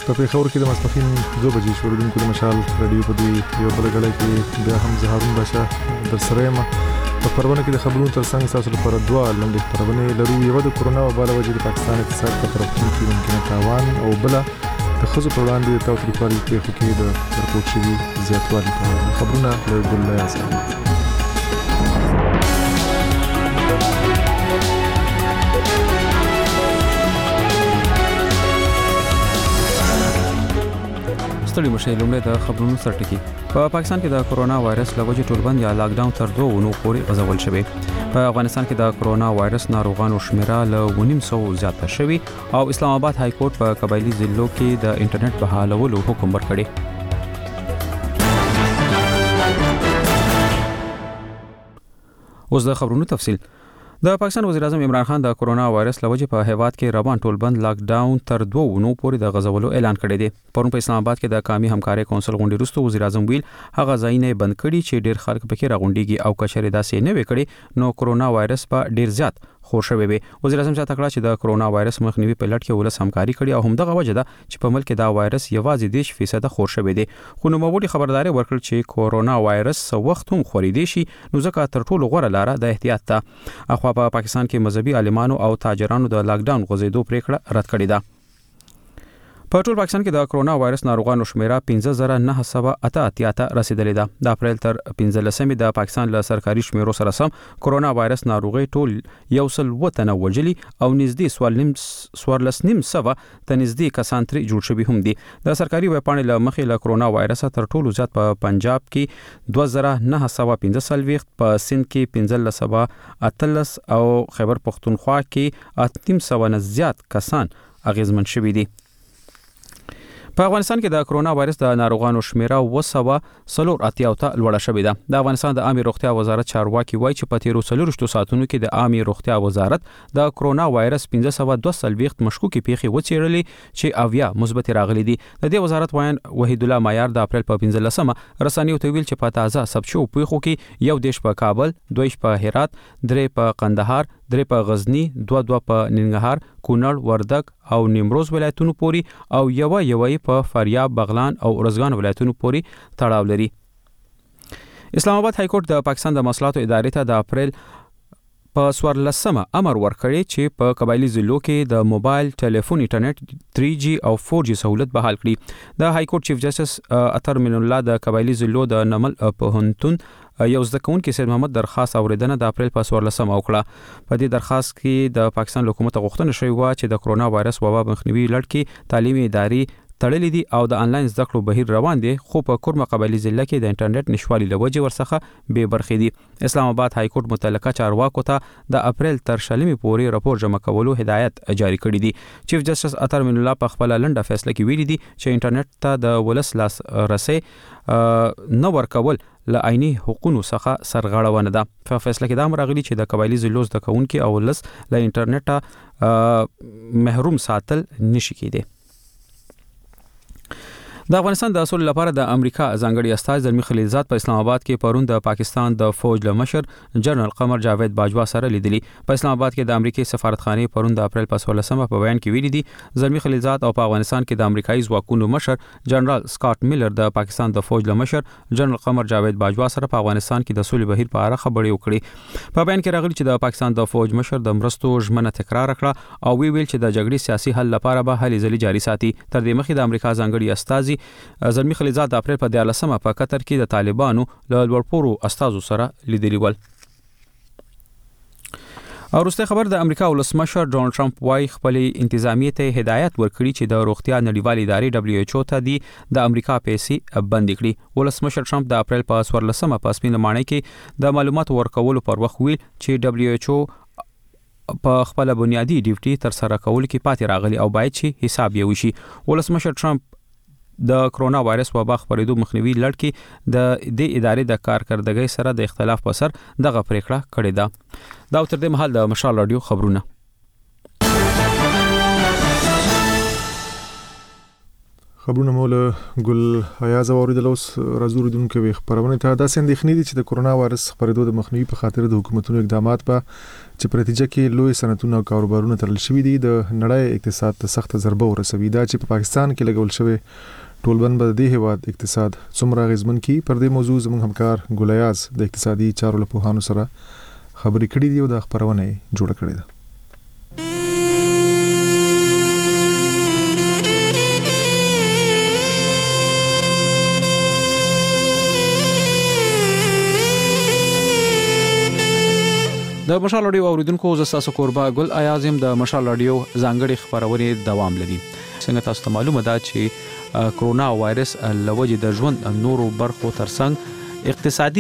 په پیښور کې د ماسپښین 2 بجې شورولیدونکو د مشال رادیو په دوی یو بل غړی کې بیا هم زه هارون باشا در سره یم. په خبرونه کې د خبرونو ترڅنګ تاسو لپاره دوه لنډې خبرونه لرو. یو د کرونا وبا له وجې د پاکستان اقتصاد په ترقۍ کې ممکنه تاوان او بل د ښځو په وړاندې د تاوتریخوالي پیښو کې د رپورټ شوي زیاتوالي په اړه خبرونه له ګل یاسر. ستړي مشه لومړی د خبرونو سرټکی. په پاکستان کې د کرونا وایرس له وجې ټولبند یا لاک ډاون تر 2 اونو پورې غځول شوی. په افغانستان کې د کرونا وایرس ناروغانو شمیره له 900 زیاته شوی او اسلام آباد های کورټ په قبایلی ضلعو کې د انټرنیټ بحالولو حکم ورکړی. اوس د خبرونو تفصیل. د پاکستان وزیر اعظم عمران خان د کرونا وایرس لوجې په هیواد کې روان ټولبند لاک ډاون تر 2 اونو پورې د غځولو اعلان کړی دی. پرون په اسلام آباد کې د قومي همکارۍ کونسل غونډې وروسته وزیر اعظم ویل هغه ځایونه بند کړي چې ډیر خلک پکې راغونډيږي او کچېره داسې نه وکړي نو کرونا وایرس په ډیر زیات خور شوی وي. وزیر اعظم څخه تکړه چې د کرونا وایرس مخنیوي په لټ کې ولس همکاري کړي او همدغه وجه ده چې په ملک کې دا وایرس یوازې 10% خور شوی دی. خو نو موري خبرداري ورکړل چې کرونا وایرس وخت هم خوريدي شي نو ځکه تر ټولو غوره لاره د احتیاط ته. اخوا په پاکستان کې مذهبي عالمانو او تاجرانو د لاک ډاون غځېدو پریکړه رد کړې ده. په ټول پاکستان کې د کرونا وایرس ناروغانو شمیره 15988 ته رسیدلې ده. د اپریل تر 15مې د پاکستان له سرکاري شمیرو سره سم کرونا وایرس ناروغي ټول 100 وجلي او نږدې 14.5 ته نږدې کسان ترې جوړ شوي هم دي. د سرکاري ویبپاڼې له مخې له کرونا وایرس تر ټولو زیات په پنجاب کې 2915 په سند کې 1518 او خیبر پختونخوا کې 800 نه زیات کسان اغیزمن شوي دي. په افغانستان کې د کرونا وایرس د ناروغانو شمیره 240 ته لوړه شوې ده. د افغانستان د عامه روغتیا وزارت چارواکي وایي چې په 13 ساعتونو کې د عامه روغتیا وزارت د کرونا وایرس 522 مشکوکي پیښې وڅېړلې چې اویا مثبت راغلي دي. د دې وزارت وایي وحید الله معیار د اپریل په 15مه رسنیو ته ویل چې په تازه ثبت شوو پیښو کې یو دیش په کابل، 2 په هرات، 3 په قندهار، 3 په غزنی، 2 په ننګرهار، کونړ، وردګ او نیمروز ولایتونو پوري او یو په فاریاب، بغلان او ارزګان ولایتونو پوري تړاو لري. اسلام آباد های کورټ د پاکستان د مصالحاتو ادارې ته د اپریل په 14مه امر ورکړی چې په قبایلی ضلعو کې د موبایل ټلیفون انټرنیټ 3G او 4G سہولت بحال کړي. د های کورټ چیف جسټس اطهر من الله د قبایلی ضلعو د نمل پوهنتون یو زده کوونکی سید محمد درخواست اوریدنه د اپریل په 14مه وکړه. په دې درخواست کې د پاکستان حکومت غوښتنه شوې و چې د کرونا وایرس وبا مخنیوي لړ کې تعلیمي ادارې تړلې دي او د انلاین زده کړو بهیر روان دي خو په کورمه قبایلی ضلع کې د انټرنیټ نشوالي لوجه ورڅخه به برخې دي. اسلام آباد های کورټ متعلقه چارواکو ته د اپریل تر 20 پورې راپور جمع کولو هدایت جاری کړی دي. چیف جسټس اطهر من الله په خپل لنډه فیصله کې ویلي دي چې انټرنیټ ته د ولس لاس رسي نه ورکول له عیني حقوقو څخه سرغړونه ده. په فیصله کې دا راغلي چې د قبایلی ضلعو د کونکو او ولس له انټرنیټ محروم ساتل نشي کېدی. د افغانستان د اصول لپاره د امریکا ځانګړي استازي زلمی خلیلزاد په اسلام آباد کې پرون د پاکستان د فوج له مشر جنرال قمر جاوید باجوا سره لیدلی. په اسلام آباد کې د امریکای سفارتخانه پرون د اپریل په 16مه په بیان کې ویلي دي زلمی خلیلزاد او په افغانستان کې د امریکایي ځواکونو مشر جنرال سکاٹ میلر د پاکستان د فوج له مشر جنرال قمر جاوید باجوا سره په افغانستان کې د سولې بهیر په اړه خبرې وکړي. په بیان کې راغلي چې د پاکستان د فوج مشر د مرستو ژمنه تکرار کړه او ویل چې د جګړې سیاسي حل لپاره به هلې ځلې جاري ساتي. تر دې مخکې د امریکا ځانګړي استازي زلمی خلیلزاد د اپریل په 14مه په قطر کې د طالبانو له لوړپوړو استازو سره لیدلي ول. او وروسته خبر د امریکا ولسمشر ډونالد ټرمپ وايي خپل انتظامیه ته هدایت ورکړي چې د روغتیا نړیوالې ادارې WHO ته د امریکا پیسې بند کړي. ولسمشر ټرمپ د اپریل په 14مه په سپینمانه کې د معلوماتو ورکولو پر وخت ویل چې WHO په خپل بنیادی ډیوټي تر سره کول کې پاتې راغلي او باید چې حساب یې وشي. ولسمشر ټرمپ د کرونا وایرس وبا خبرېدو مخنیوي لړ کې د دې ادارې د کارکردګۍ سره د اختلاف په سر دغه پریکړه کړې ده. دا تر دې مهال د مشال رادیو خبرونه. خبرونه مول ګل حیاز اوریدل اوس راځو دونکو وي خبرونه ته دا سندخنی دي چې د کورونا وایرس خبرېدو د مخنیوي په خاطر د حکومتونو اقدامات په چې په نتیجه کې لوی صنعتونه او کاروبارونه تړل شوي دي د نړۍ اقتصاد ته سخت ضربه ورسوي دا چې په پاکستان کې لګول شوی ټولبند به د هیواد اقتصاد څومره غزمن کی پر دې موضوع زموږ همکار ګل حیاز د اقتصادي چارو له پوهانو سره خبرې کړې دي او د خبرونه جوړ کړې ده. د مشال رادیو اوریدونکو ز تاسو کوربه ګل ایازم د مشال رادیو ځانګړي خبرونه دوام لري. څنګه تاسو ته معلومه ده چې کرونا وایرس لوجه د ژوند نورو برخو ترڅنګ اقتصادي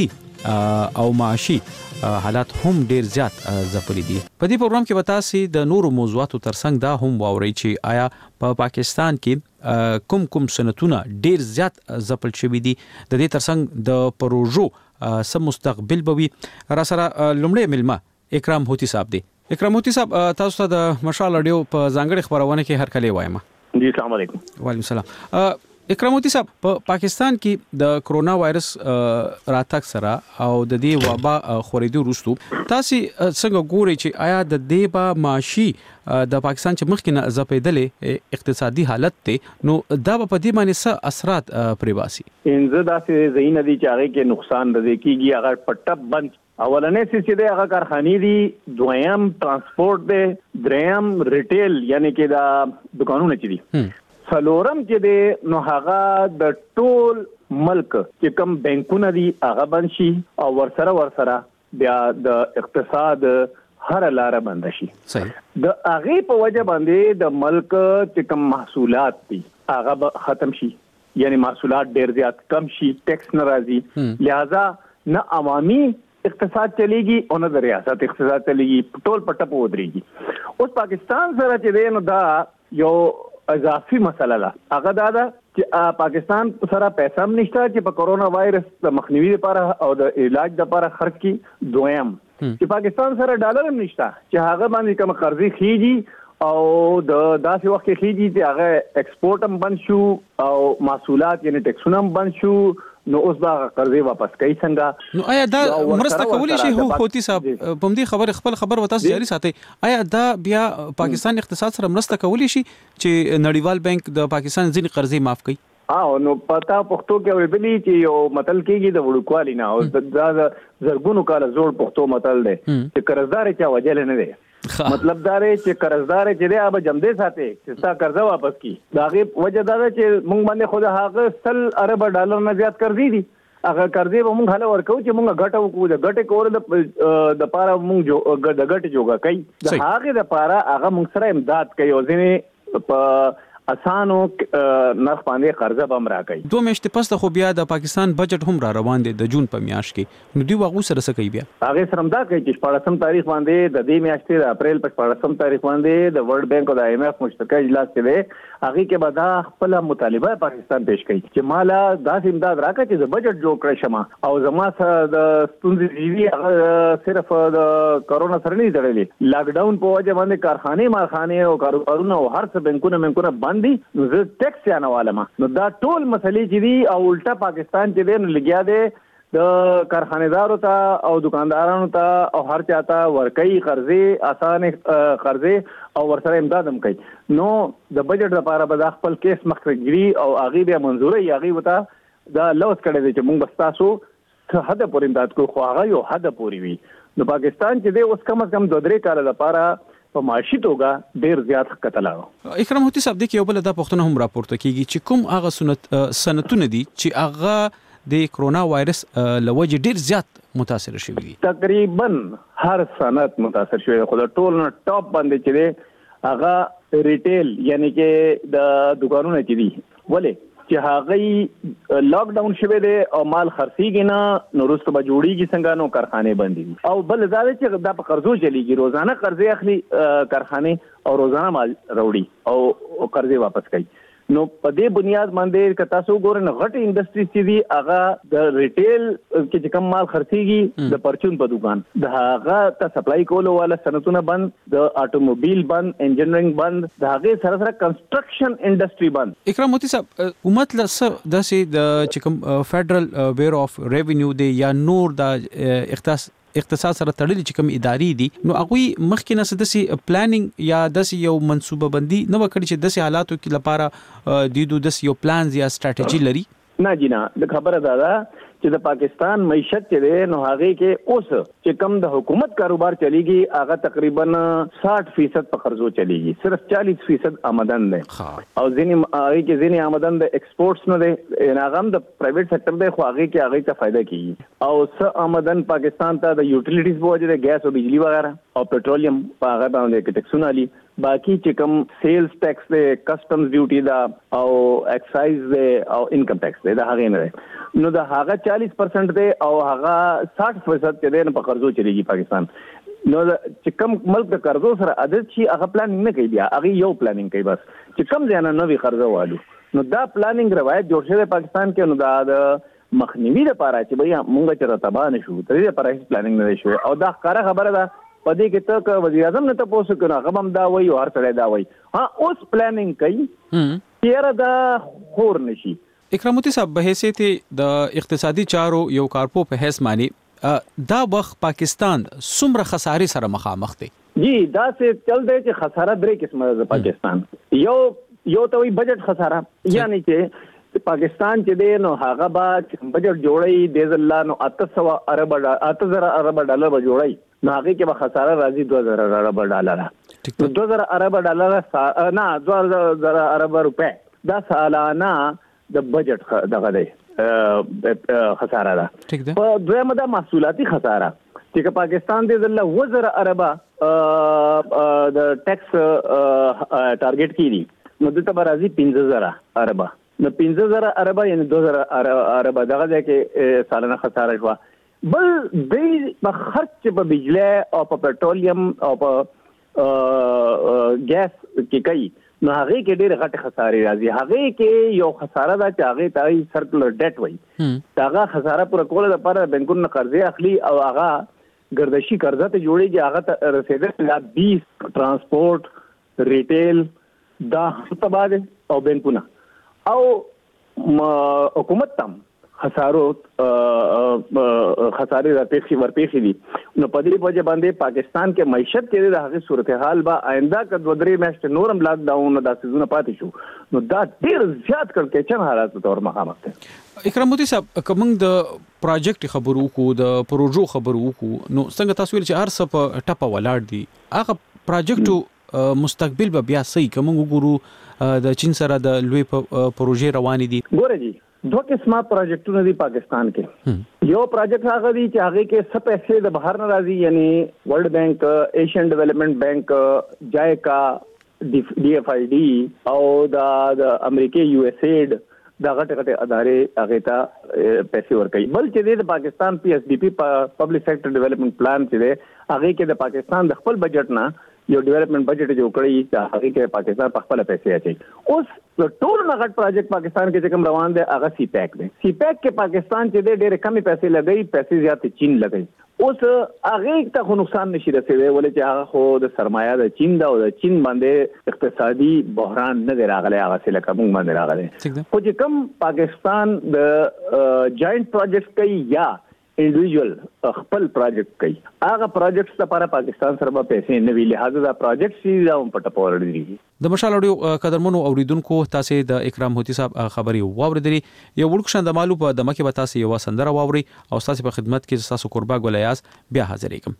او معاشي حالات هم ډیر زیات ځپلي دي. په دې پروګرام کې وتا سي د نورو موضوعاتو ترڅنګ دا هم واوري چې آیا په پاکستان کې کوم صنعتونه ډیر زیات ځپل شوي دي. د دې ترڅنګ د پروژو سم مستقبل بوي. را سره لومړی ملما اکرام هوتی صاحب دی. اکرام هوتی صاحب تاسو ته د مشال رادیو په ځانګړي خبرونه کې هر کله وایم. جی السلام علیکم. وعلیکم السلام. اکرام هوتی صاحب په پاکستان کې د کرونا وایرس راتګ سره او د دې وبا خورېدو وروسته تاسو څنګه ګورئ چې آیا د دې با معاشي د پاکستان چې مخکې نه زپېدلې اقتصادي حالت ته نو دا په دې باندې څه اثرات پرې باسي؟ انزه داسې زین دي چې هغه کې نقصان رسېږي کیږي. هغه پټه بند اولنې چې د هغه کارخانې دي، دویم ترانسپورت دی، دریم ریټیل یعنی کې دا دکانونه چې دي، څلورم چې دی نو هغه د ټول ملک چې کوم بانکونه دي هغه بند شي او ورسره بیا د اقتصاد هر لار بند شي. صحیح. د هغه په وجه باندې د ملک چې کوم محصولات دي هغه ختم شي، یعنی محصولات ډیر زیات کم شي، ټیکس ناراضي، لہذا نه عوامي اقتصاد چلیږي او نه د ریاست اقتصاد چلیږي، ټول پټه په ودرېږي. اوس پاکستان سره چې دی نو دا یو اضافي مسله ده. هغه دا ده چې پاکستان سره پیسې هم نشته چې په کورونا وایرس د مخنیوي لپاره او د علاج لپاره خرج کړي. دویم چې پاکستان سره ډالر هم نشته چې هغه باندې کوم قرضې خېږي او د داسې وخت کې خېږي چې هغه ایکسپورټ هم بند شو او محصولات یعنی ټیکسونه هم بند شو. نو اوس دا قرضې واپس کوي څنګه؟ نو آیا دا مرسته کولی شي هوتی صاحب په دې خبر خپل وتاس جاری ساتي؟ آیا دا بیا پاکستان اقتصاد سره مرسته کولی شي چې نړیوال بانک د پاکستان ځینې قرضې معاف کړي؟ نو پتا پښتو کې اوریدلی چې یو متل کېږي د وړوکوالي نه او دا زرګونو کال زوړ پښتو متل دی چې قرضدار چا وجل نه دی. مطلب دا دی چې قرضدار چې دی هغه جمدې ساتي چې تا قرضه واپس کی. دا غي وجه دا ده چې موږ باندې خو هغه 100 ارب ډالر نه زیات قرضې دي. هغه قرضې به موږ هله ورکو چې موږ ګټه وکړو. د ګټه کول د پاره موږ د ګټه جوګه کوي. د هغه د پاره هغه موږ سره امداد کوي او ځینې په اسانو نرخ باندې قرضه بم راکړي. 2 میاشتې پس خو بیا د پاکستان بجټ هم را روان دی د جون په میاشت کې. نو دوی واغو سره څه کوي بیا؟ هغه سره هم دا کوي چې 14 تاریخ باندې د دې میاشتې د اپریل په 14 تاریخ باندې د ورلد بانک او د IMF مشترکه اجلاس کې دی. هغه کې به دا خپل مطالبه پاکستان پیش کړي چې مالا داسې امداد راکړي چې د بجټ جوړ کړی شمه او زما سره د ستونزې دی هغه صرف د کورونا سره نه تړلې. لاک ډاون په وجه باندې کارخانه او کاروبارونه او هر څه بانکونه بند دي. نو زه ټیکس یا نه والم. نو دا ټول مسلې چې دي او الټا پاکستان چې دی نو لګیا دی د کارخانه‌دارو ته او دکاندارانو ته او هر چاته ورکړي قرضې اسانه قرضې او ورسره امداد هم کوي. نو د بجټ لپاره به خپل کیس مخکړي او هغه به منزوري هغه وته دا لوث کړی دی چې موږ بس تاسو څه حد پورې امداد کوو، خو هغه یو حد پورې وي. نو پاکستان چې دی اوس کم از کم 2-3 کال لپاره په معاشي توګه ډیر زیات خطر لاغو. اکرام هوتی صاحب د کې یو بل د پښتنه هم راپورته کیږي چې کوم هغه صنعتونه دي چې هغه د کرونا وایرس لوجه ډیر زیات متاثر شوی دي. تقریبا هر صنعت متاثر شوی. خو د ټول نه ټاپ باندې چې دی هغه ریټیل یعنی کې د دکانونه چې دي ولې چې هغه لاک ډاون شوه دي او مال خرڅيږي نه نو وروسته به جوړیږي څنګه نو کارخانه بندي او بل زاده چې دا په قرضو چلیږي. روزانه قرضې اخلي کارخانه او روزانه مال راوړي او قرضې واپس کوي. نو په دې بنیاد باندې که تاسو ګورئ نو غټ انډستریز چې دي هغه د ریټیل کې چې کم مال خرڅيږي د پرچون په دکان د هغه ته سپلای کولو والا صنعتونه بند، د اټوموبیل بند، انجینرینګ بند، د هغه سره سره کنسټرکشن انډستری بند. اکرام موتی صاحب حکومت لسه د سي د چکم فدرل بیورو اف ریونیو دی یا نور د اقتصاد سره تړلي چې کوم ادارې دي نو هغه مخکې نه سدسي پلانینګ یا د یو منصوبه بندي نو وکړي چې د حالاتو کې لپاره د یو پلانز یا سټریټجی لري. نه جنا د خبره ده چې د پاکستان معیشت چې ده نو هغه کې اوس چې کم د حکومت کاروبار چلیږي هغه تقریبا 60% په قرضو چلیږي، صرف 40% آمدن ده او ځینې آمدن د ایکسپورټس نه ده، هغه هم د پرایویټ سېکټر ده خو هغه کې هغه ته فائدہ کیږي او څه آمدن پاکستان ته د یوټیلیټیز په وجه د ګیس او بجلی وغیرہ او پټرولیم په هغه باندې کې ټیکسونه علي، باقی چې کوم سیلز ټیکس ده، کسٹمز ډیوټي ده او ایکسایز ده او انکم ټیکس ده د هغه نه ده نو د هغه 40% ده او هغه 60% چې ده په قرضو چلیږي پاکستان. نو چې کوم ملک د قرضو سره عادت شي هغه پلانینګ نه کوي، بیا هغه یو پلانینګ کوي بس چې کوم ځای نه نوې قرضه والو نو دا پلانینګ روایت جوړ شوی پاکستان کې نو دا د مخنیوي لپاره چې بیا مونږ چې راتبا نشو ترې لپاره هیڅ پلانینګ نه شوی او دا ښکاره خبره ده پدې کې ته که وزیر اعظم نه تاسو کنه هغه هم دا وایي او هر څه دا وایي اوس پلانینګ کوي چیرې دا خور نشي. اکرام موتی صاحب به حیثیت د اقتصادي چارو یو کارپو په حیث معنی دا وخت پاکستان څومره خسارې سره مخامخ دی؟ جی دا څه چل دی چې خساره درې قسمه ده پاکستان. یو ته وي بجټ خساره، یعنی چې پاکستان چې دی نو هغه با بجټ جوړي د ځلا نو 800 ارب ډالر به جوړي نو هغه کې به خساره راځي 2000 ارب ډالر، 2000 ارب ډالر نه 2000 ارب روپے دا سالانه د بجټ دغه دی خساره ده. په دویمه د محصولاتي خساره چې پاکستان د ځلا 1000 ارب د ټیکس ټارګټ کړي نو د تبر راځي 15000 ارب نو 15000 ارب یعنی 2000 ارب دغه کې سالانه خساره شو. بل د په خرچ په بجلی او په پټرولیم او په ګیس کې کوي نو هغه کې ډېر غټ خساره راځي. هغه کې یو خساره ده چې هغه تای سرکولر ډیټ وایي، هغه خساره پر کول لپاره بانکونو قرضې اخلي او هغه ګردشي قرضه ته جوړيږي، هغه ته رسیدل لا 20 ترانسپورت ریټیل دا تباده او بانکونه او حکومت تم خسارو خسارې راپېښې ورپېښې دي نو په دې وجه باندې پاکستان کې معیشت کې د هغه صورتحال به آینده که 2-3 میاشتې نورم لاک ډاون دا سيزونه پاتې شو نو دا ډېر زیات کړکېچن حالات تور مخامخ دي. اکرام موتی صاحب کوم د پروجیکټ خبرو کو د پروژو خبرو کو نو څنګه تاسو ویل چې هر څه په ټپه ولاړ دي هغه پروجیکټ مستقبل به بیا صحیح کوم وګورو د چین سره د لوی پروژې روانې دي؟ ګوره جی دو قسمه پروجیکټونه دي پاکستان کې. یو پروجیکټ هغه دی چې هغه کې څه پیسې د بهر نه راځي یعنی ورلد بانک، ایشین ډیولپمنٹ بانک، جایکا، ډي اف آی ډي او د امریکای یو اس ایډ دا غټه ادارې هغه ته پیسې ورکوي. بل چې د پاکستان پی اس ډي پی پبلک سېکټر ډیولپمنٹ پلان چې دی هغه کې د پاکستان د خپل بجټ نه یو ډیولپمنٹ بجټ جوړ کړی چې هغه کې پاکستان په خپل پیسې اچي. اوس ټول نغټ پروجیکټ پاکستان کې چې کوم روان دي هغه سی پیک دی. سی پیک کې پاکستان چې ډېر کم پیسې لګي، پیسې زیات چین لګي. اوس هغه ته خو نقصان نشي رسېدی ولې چې هغه خو د سرمایه د چین دا او د چین باندې اقتصادي بحران نه دی راغلی، هغه څه لکه موږ باندې راغلی. خو چې کوم پاکستان د جاینټ پروجیکټ کوي یا انډیویډوال خپل پروجیکټ کوي هغه پروجیکټ لپاره پاکستان سره به پیسې نه وی، لہذا دا پروجیکټ سي دا په ټپور دي. د مشال اوريو قدرمنو اوریدونکو تاسو د اکرام موتی صاحب خبري واوریدلې یو ورکشن د مالو په دمه کې به تاسو یو سندره واوري او تاسو په خدمت کې تاسو قربا ګولیاس بیا حاضر یم.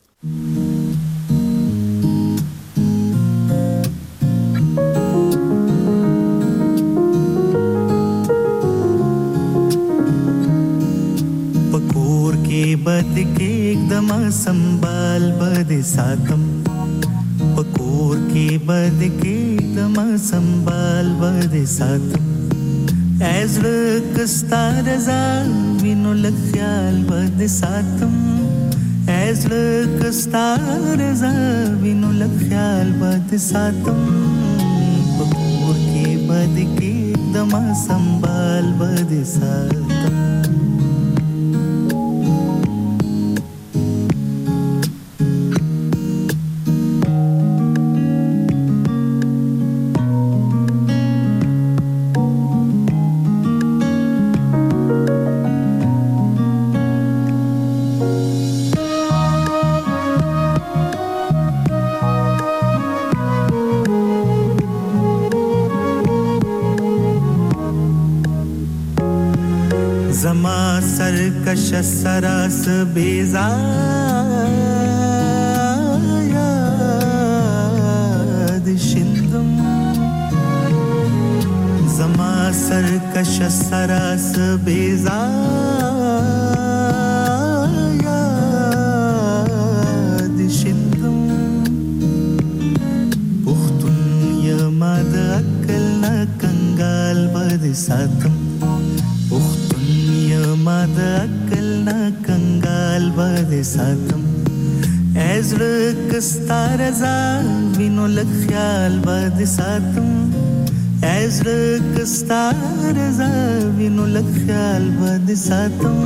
बद के एकदम संभाल बद सातम पकोर के बद के एकदम संभाल बद सातम ऐज़ कस्तार जा विनो लख्याल बद सातम ऐज़ कस्तार जा विनो लख्याल बद सातम पकोर के बद के एकदम संभाल बदे सातम जमा सरकश सरास बेजायाद शिंदम जमा सरकश सरास बेजायाद शिंदम पुख्तुन यमद अक्ल न कंगाल बद सातम मद अक्ल न कंगाल बदे सातम ऐज़्र कस्तार जा विनो लख्याल बदे सातम ऐज़्र कस्तार जा विनो लख्याल बदे सातम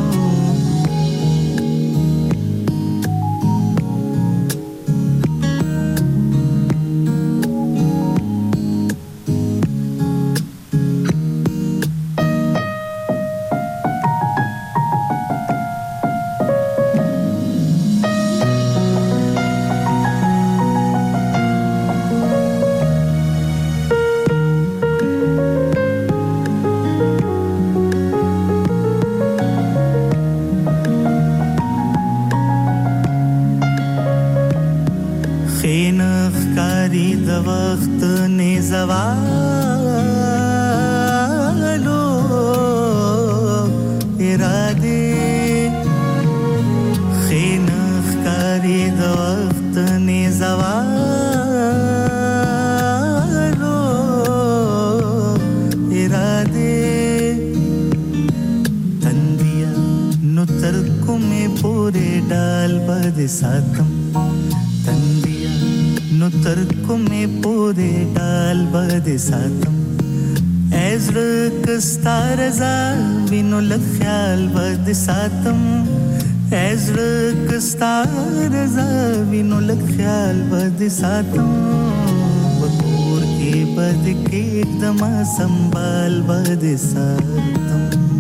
सातम तंदिया नो तरको में पूरे डाल बदे सातम ऐज़्र कस्तार जा विनो लख्याल बदे सातम ऐज़्र कस्तार जा विनो लख्याल बदे सातम बकोर के बद के एकदम संभाल बदे सातम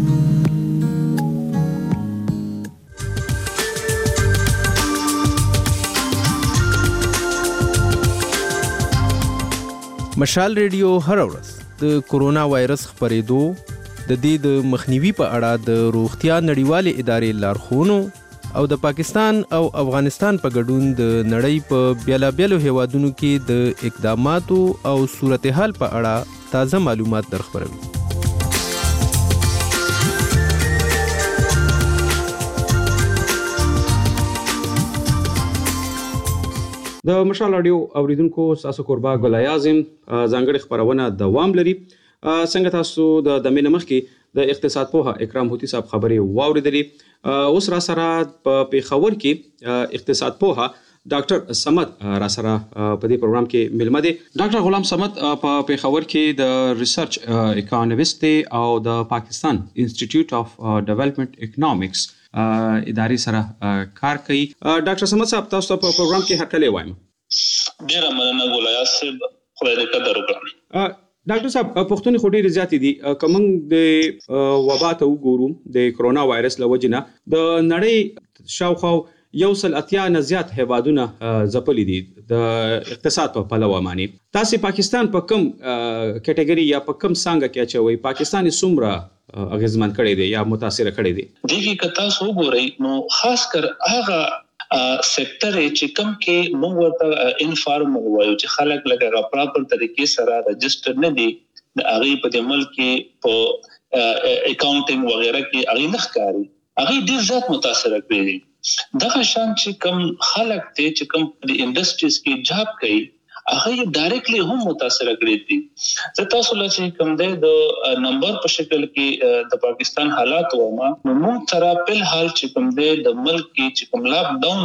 مشال ریډیو هر ورځ د کورونا وایرس خپرېدو د دې د مخنیوي په اړه د روغتیا نړیوالې ادارې لارښوونو او د پاکستان او افغانستان په ګډون د نړۍ په بیلابیلو هیوادونو کې د اقداماتو او صورتحال په اړه تازه معلومات درخبروي. د مشال رادیو اوریدونکو تاسو قربا ګل اعظم ځانګړي خبرونه دوام لري. څنګه تاسو د دمه مخ کې د اقتصاد پوها اکرام هوتی صاحب خبري واوریدلې. اوس را سره په پیښور کې اقتصاد پوها ډاکټر صمد را سره په دې پروګرام کې ملمه دي. ډاکټر غلام صمد په پیښور کې د ریسرچ اکانومست او د پاکستان انسټیټیوټ اف ډیولپمنٹ اکونومکس ادارې سره کار کوي. ډاکټر صمد صاحب تاسو په پروګرام کې هرکلی وایم. ډیره مننه ګولیا صاحب، خدای دې قدر وکړي. ډاکټر صاحب پښتون خو ډېر زیات دي کوم د وبا ته وګورو د کرونا وایرس لوجنه د نړۍ شاوخوا 180 نه زیات هیوادونه ځپلي دي د اقتصاد په پلوه معنی. تاسو پاکستان په کوم کټګوري یا په کوم څنګه کې اچوي؟ پاکستان څومره اغیزمن کړي دي یا متاثر کړي دي؟ دغه کتا سو ګورئ نو خاص کر هغه سېکټر چې کوم کې موږ ورته انفارمل وایو چې خلک لکه پراپر طریقې سره رجسټر نه دي، هغه په ملک کې په اکاونټینګ وغیرہ کې هغه نه ښکاري، هغه ډیر زیات متاثر کړي. دغه شان چې کوم خلک ته چې کوم د انډستریز کې جاب کوي هغه ډایرکټلی هم متاثر کړي دي. زه تاسو له کوم د نمبر په شکل کې د پاکستان حالات ومه نو موږ سره په حال چې کوم د ملک کې چې کوم لاک ډاون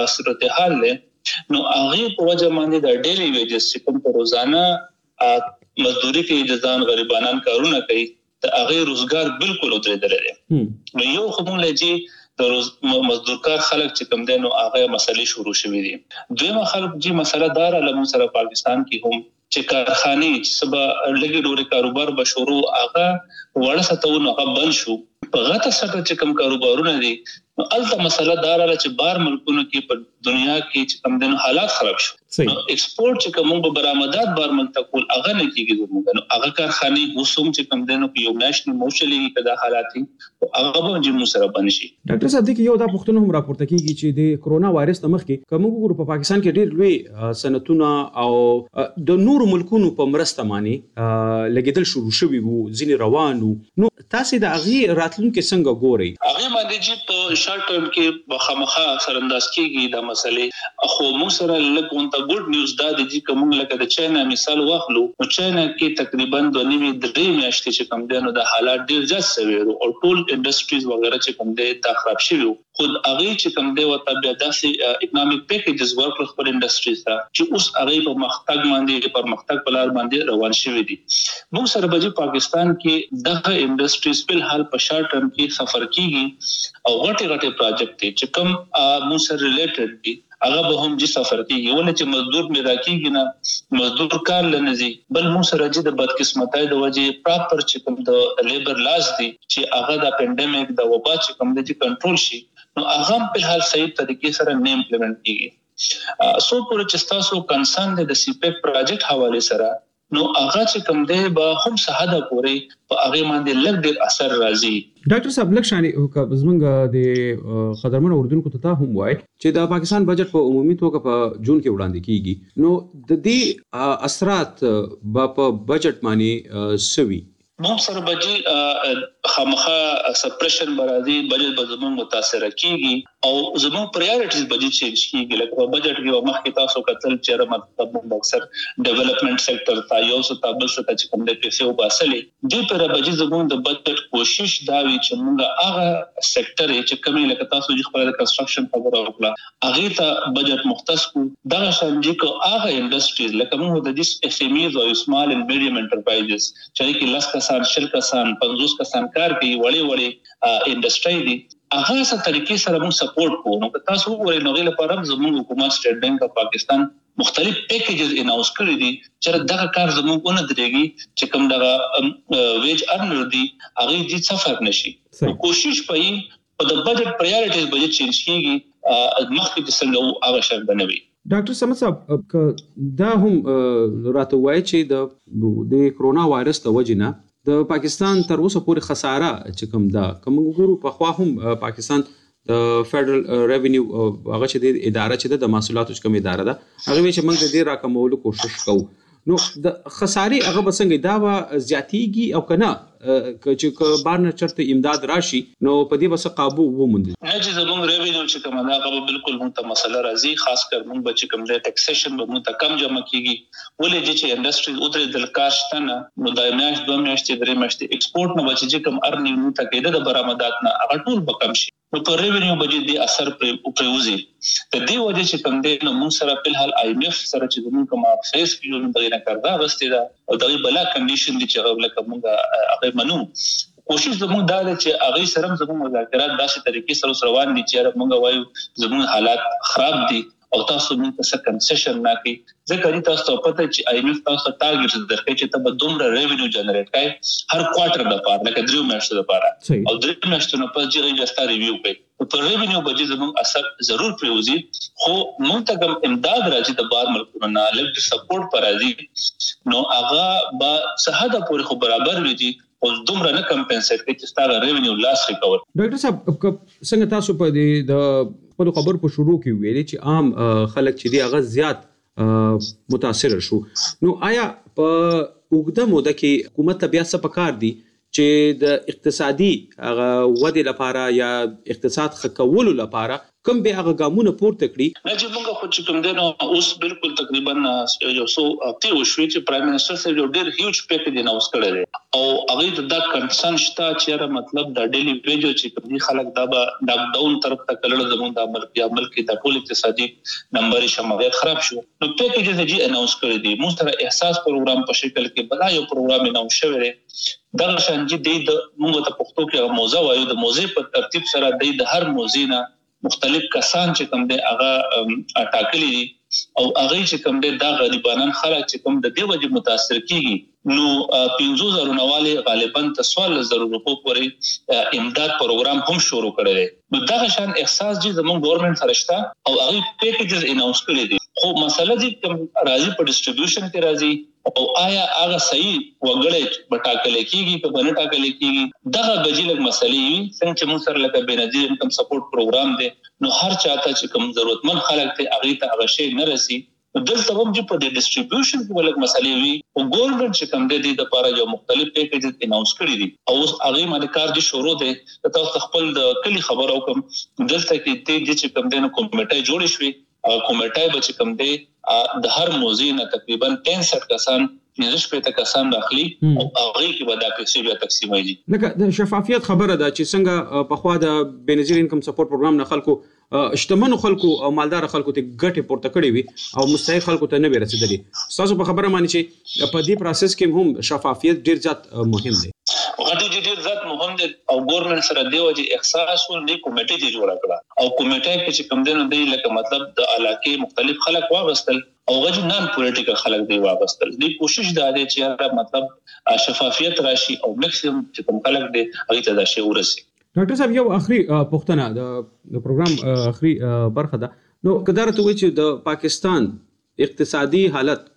صورتحال له نو هغه په وجه باندې د ډیلی ویجز چې کوم روزانه مزدوري کوي د ځان غریبانان کارونه کوي د هغه روزګار بالکل ودرېدلی دی. نو یو خو مونږ لږی د مزدورکار خلک چې کوم دی نو هغه مسلې شروع شوې دي. دویمه خلک چې مسله دار علمون سره پاکستان کې هم چې کارخانه چې سبا لګي ډوري کاروبار به شروع هغه وړه ستو نو هغه بند شو. په غته سره چې کوم کاروبارونه دي نو الته مسله دار چې بار ملکونو کې په دنیا کې چې کوم دنو حالات خراب شو. نو ایکسپورټ چې کوم به برآمدات بار ملک تکول هغه نه کیږي زموږ نو هغه کارخانه وسوم چې کوم دنو په یو ناشنل موشلي کدا حالات هغه به جمهور سره بنشي. ډاکټر صاحب د یو دا پښتون هم راپورته کیږي چې د کرونا وایرس د مخ کې کوم ګورو په پاکستان کې ډېر لوی صنعتونه او د نورو ملکونو په مرسته باندې لګیدل شروع شوي وو ځینې روانو. نو تاسو د هغه راتلونکو څنګه ګورئ؟ هغه باندې چې په شارټ ټرم کې بخامخه سرنداز کیږي د مسلې خو موږ سره لګونته ګډ نیوز دا د چې کوم لکه د چاینا مثال واخلو او چاینا کې تقریبا 2.5 میاشتې چې کوم دنو د حالات ډیر ځس شوی او ټول انډستریز وغیرہ چې کوم دي تا خراب شوی خود هغه چې کوم دی وته بیا داسې اکونومیک پیکیجز ورک خپل انډستریز ته چې اوس هغه په مختګ باندې پر مختګ بلار باندې روان شوی دي. موږ سره بجې پاکستان کې دغه انډستریز په حال په شارټ ټرم کې سفر کیږي او غټي پروجیکټ چې کوم موږ سره ریلیټډ دي هغه به هم چې سفر کیږي ولې چې مزدور مې راکېږي نه مزدور کار لنزي بل موږ سره چې د بدقسمتۍ د وجې پراپر چې کوم د لیبر لاز دي چې هغه د پینډیمک د وبا چې کوم د کنټرول شي نو هغه په حال صحیح طریقې سره نه امپلیمنٹ کیږي. سو پورې چې تاسو کنسرن د سی پیک پروجیکټ حواله سره نو هغه چې کوم دی به هم ساده پورې په هغه باندې لږ ډیر اثر راځي. ډاکټر صاحب لکه شانی زمونږ د خدمت اوردونکو ته هم وای چې د پاکستان بجټ په عمومي توګه په جون کې وړاندې کیږي نو د دې اثرات په بجټ باندې سوي موږ سره بجې خامخا سپریشن برازي بجټ به زموږ متاثر کیږي او زموږ پرایورټیز بجټ چینج کیږي لکه په بجټ کې مخکې تاسو کتل چې مطلب اکثر ډیولپمنٹ سېکټر ته یو څه تابل څه چې کوم د پیسې وباسلې دې پر بجې زموږ د بجټ کوشش دا وی چې موږ هغه سېکټر چې کومې لکه تاسو چې خپل د کنستراکشن خبره وکړه هغه ته بجټ مختص کو دا شانجي کو هغه انډستریز لکه موږ د دې اس ام ایز او سمال اند میډیم انټرپرایزز چې کې لاس کسان شل کسان 50 کسان کار کوي وړي انډستری دي هغه څه طریقې سره موږ سپورټ کوو. نو تاسو وګورئ نو غیر لپاره زموږ حکومت سټیټ بانک اف پاکستان مختلف پیکیجز اناونس کړی دي چې دغه کار زموږ ونه درېږي چې کوم دغه ویج ارنر دي هغه دې سفر نشي. کوشش پي په د بجټ پرایورټیز بجټ چینج کیږي مخکې د څنګه هغه شرط بنوي. ډاکټر سمت صاحب دا هم راته وایي چې د کرونا وایرس د وجې نه د پاکستان تر اوسه پورې خساره چې کوم دا کوم ګورو په خوا هم پاکستان د فدرل ریونیو هغه چې د اداره چې د محصولاتو کوم اداره ده هغه چې موږ د دې راکمولو کوشش کوو نو د خساري هغه بسنګ دا وا زیاتیږي او کنه چې بارنه چرته امداد راشي نو په دې بس قابو وموند نه چې زموږ ریونیو چې کوم دا هغه بالکل مونږ ته مسله راځي خاص کر مونږ بچ کوم د ټیکسیشن به مونږ ته کم جمع کیږي ولې چې انډستری اوترې د کارشتنه نو د میاشت 2 میاشتې 3 میاشتې ایکسپورټ نه بچ چې کوم ارنینګ مونږ ته کېده د برآمدات نه هغه ټول به کم شي نو پر ریونیو بجې د اثر پروزي د دې وجه چې کوم دې نو موږ سره په حال آی ایم ایف سره چې موږ کوم فیس کیو نه بغیر کړدا غستې دا او دا بلا کنډیشن دي چې هغه لکه موږ هغه منو کوشش زموږ دا چې هغه سره زموږ مذاکرات داسې طریقې سره روان دي چې موږ وایو زموږ حالات خراب دي او تاسو موږ څه کنسیشن نه کوي ځکه چې تاسو ته پته چې آی ایم ایف تاسو ټارګټ درکې چې ته به دومره ریونیو جنریټ کړئ هر کوارټر د پاره لکه 3 میاشتې د پاره او 3 میاشتې نو پس چې ريجستر ریویو کوي په ریونیو بجې زموږ اثر ضرور پریوزي خو موږ ته کوم امداد راځي د بار ملکونو نه لږ سپورټ پر راځي نو هغه با سهاده پورې خو برابر وي او دومره نه کمپنسیټ کوي چې ستاسو ریونیو لاس ریکور. ډاکټر صاحب څنګه تاسو په دې د خبر په شروع کې ویلي چې عام خلک چې دی هغه زیات متاثر شو نو آیا په وګړه موده کې حکومت بیا څه پکار دي چې د اقتصادي هغه ودې لپاره یا اقتصاد خکولو لپاره کوم به هغه ګامونه پورته کړی نه چې موږ خو چې کوم دی نو اوس بالکل تقریبا یو څو هفته وشوي چې پرایم منسٹر صاحب یو ډېر هیوج پیکیج اناونس کړی دی او هغه د کنسرن شته چې مطلب د ډیلی ویج چې کوم خلک دا به لاک ډاون طرف ته کړل زموږ د عمل کې د ټول اقتصادي نمبر شمولیت خراب شو نو پیکیج یې اناونس کړی دی موږ سره احساس پروګرام په شکل کې بل یو پروګرام اناونس شوی دی دا شانجي د موږ ته پښتو کې موضوع وایو د موضوع په ترتیب سره د هر موضوع نه مختلف کسان چې کوم دي هغه ټاکلي دي او هغه چې کوم دي دا غریبانان خلک چې کوم د دې وجه متاثر کیږي نو 15000 نواله غالبا 13000 روپو پورې امداد پروګرام هم شروع کړی دی نو دا شان احساس چې زموږ ګورنمنت سره شته او هغه پیکیجز اناونس کړی دي خو مسله دي کوم راځي په ډیسټریبیوشن کې راځي او آیا هغه صحیح وګړي بټاکل کیږي په بنه ټاکل کیږي دغه بجیلک مسلې څنګه چې موږ سره لکه بنظیر انکم سپورټ پروګرام دی نو هر چاته چې کوم ضرورتمن خلک ته هغه ته هغه شی نه رسي دلته هم چې په ډیسټریبیوشن کې ولک مسلې وي او ګورنمنت چې کوم دی د لپاره یو مختلف پیکیجز اناونس کړی دي او هغه باندې کار دي شروع دی تاسو خپل د کلی خبر او کوم دلته کې دې چې کوم دی نو کمیټه جوړ شوې کمیټه به چې کوم دی د هر موضوع نه تقریبا 65 کسان نشپېته کسان داخلي او هغه کې به دا پیسې بیا تقسیمېږي لکه د شفافیت خبره ده چې څنګه په خوا د بنظیر انکم سپورټ پروګرام نه خلکو شتمنو خلکو او مالدار خلکو ته ګټه پورته کړې وي او مستحق خلکو ته نه ورسېدلې تاسو په خبره مانی چې په دې پروسس کې هم شفافیت ډیر زیات مهم دی غټي ډیر زیات مهم دي او ګورنمنت سره دی چې احساس ولې کمیټه جوړه کړه او کمیټه کې چې کوم دین دی لکه مطلب د علاقې مختلف خلک واغستل او غږ نان پولیټیکل خلک دی واغستل دی کوشش دا دی چې مطلب شفافیت راشي او میکسیمم چې کوم خلک دی هغه ته دا شی ورسي ډاکټر صاحب یو اخري پوښتنه د پروګرام اخري برخه ده نو کدارته وی چې د پاکستان اقتصادي حالت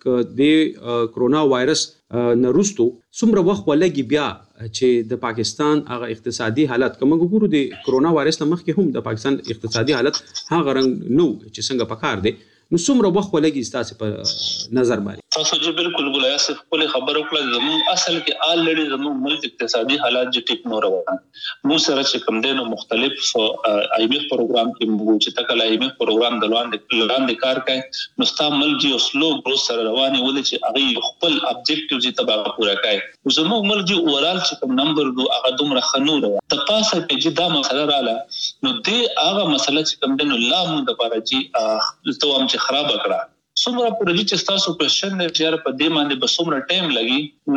د کرونا وایرس نرستو څومره وخت ولګي بیا چې د پاکستان هغه اقتصادي حالت کوم ګورو د کرونا وایرس نه مخکې هم د پاکستان اقتصادي حالت هغه رنګ نو چې څنګه پکار دی نو څومره وخت ولګي تاسو په نظر باندې تاسو چې بالکل ګولای اسف خپل خبرو کړل زموږ اصل کې آلریډي زموږ ملک اقتصادي حالات چې ټیک نو روان مو سره چې کوم دینو مختلف آی ایم ایف پروګرام کې موږ چې تکل آی ایم ایف پروګرام د لاندې کار کوي نو ستامل جی سلو گروث سره رواني ولې چې هغه خپل ابجیکټیو چې تبا پورا کوي زموږ ملک جی اورال چې کوم نمبر دو هغه دومره خنور د پاسه کې چې دا مسله رااله نو دې هغه مسله چې کوم دینو لا مو د پاره چې توام چې خراب کړه څومره پروژې چې تاسو کوېشن نه چیر په دې باندې به څومره ټایم لګي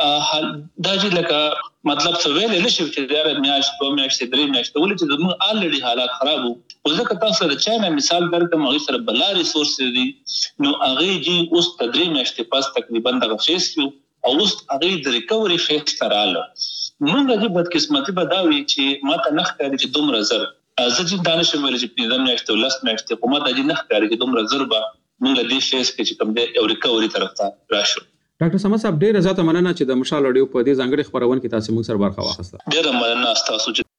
نو دا چې لکه مطلب څه ویل نه شي چې دا میاشت 2 میاشتې 3 میاشتې ولې چې زموږ آلریډي حالات خراب وو ځکه تاسو د چاینا مثال درکم هغه سره بلا ریسورس دي نو هغه جی اوس 3 میاشتې پاس تقریبا د فیس کیو او اوس هغه د ریکوري فیس تراله موږ د بدقسمتي بداوي چې ماته نخ کوي چې دومره زر ځکه دانش مې چې 15 میاشتې او 10 میاشتې په ماته دې نخ کوي چې دومره زر به موږ دې فیس کې چې کوم دې او ریکوري طرف ته راشو ډاکټر سمد صاحب ډېر زیاته مننه چې د مشال اډیو په دې ځانګړي خبرونه کې تاسو موږ سره برخه واخیسته ډېر مننه تاسو چې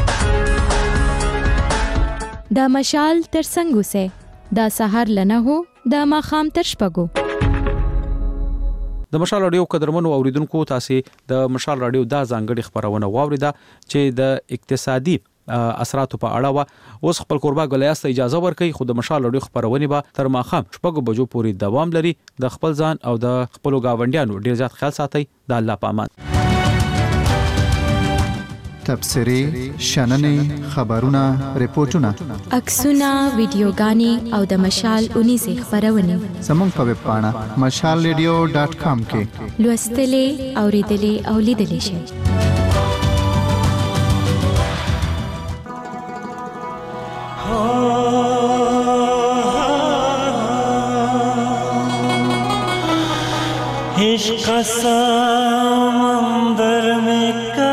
د مشال تر څنګه سه د سحر لنه هو د ماخام تر شپګو د مشال اډیو قدرمنو اوریدونکو تاسو د مشال اډیو دا ځانګړي خبرونه واوریده چې د اقتصادي اثراتو په اړه وا اوس خپل قربا غلیاست اجازه ورکړي خو د مشال اډیو خبرونه به تر ماخام شپږ بجو پورې دوام لري د خپل ځان او د خپل گاونډیانو ډیر زیات خیال ساتي د الله په امان تبصري شننې خبرونه ریپورتونه عکسونه ویډیوګانې او د مشال 19 خبرونه زموږ په ویب پاڼه mashalradio.com کې لوستلې اوریدلې او لیدلې شئ इश्क समंदर में का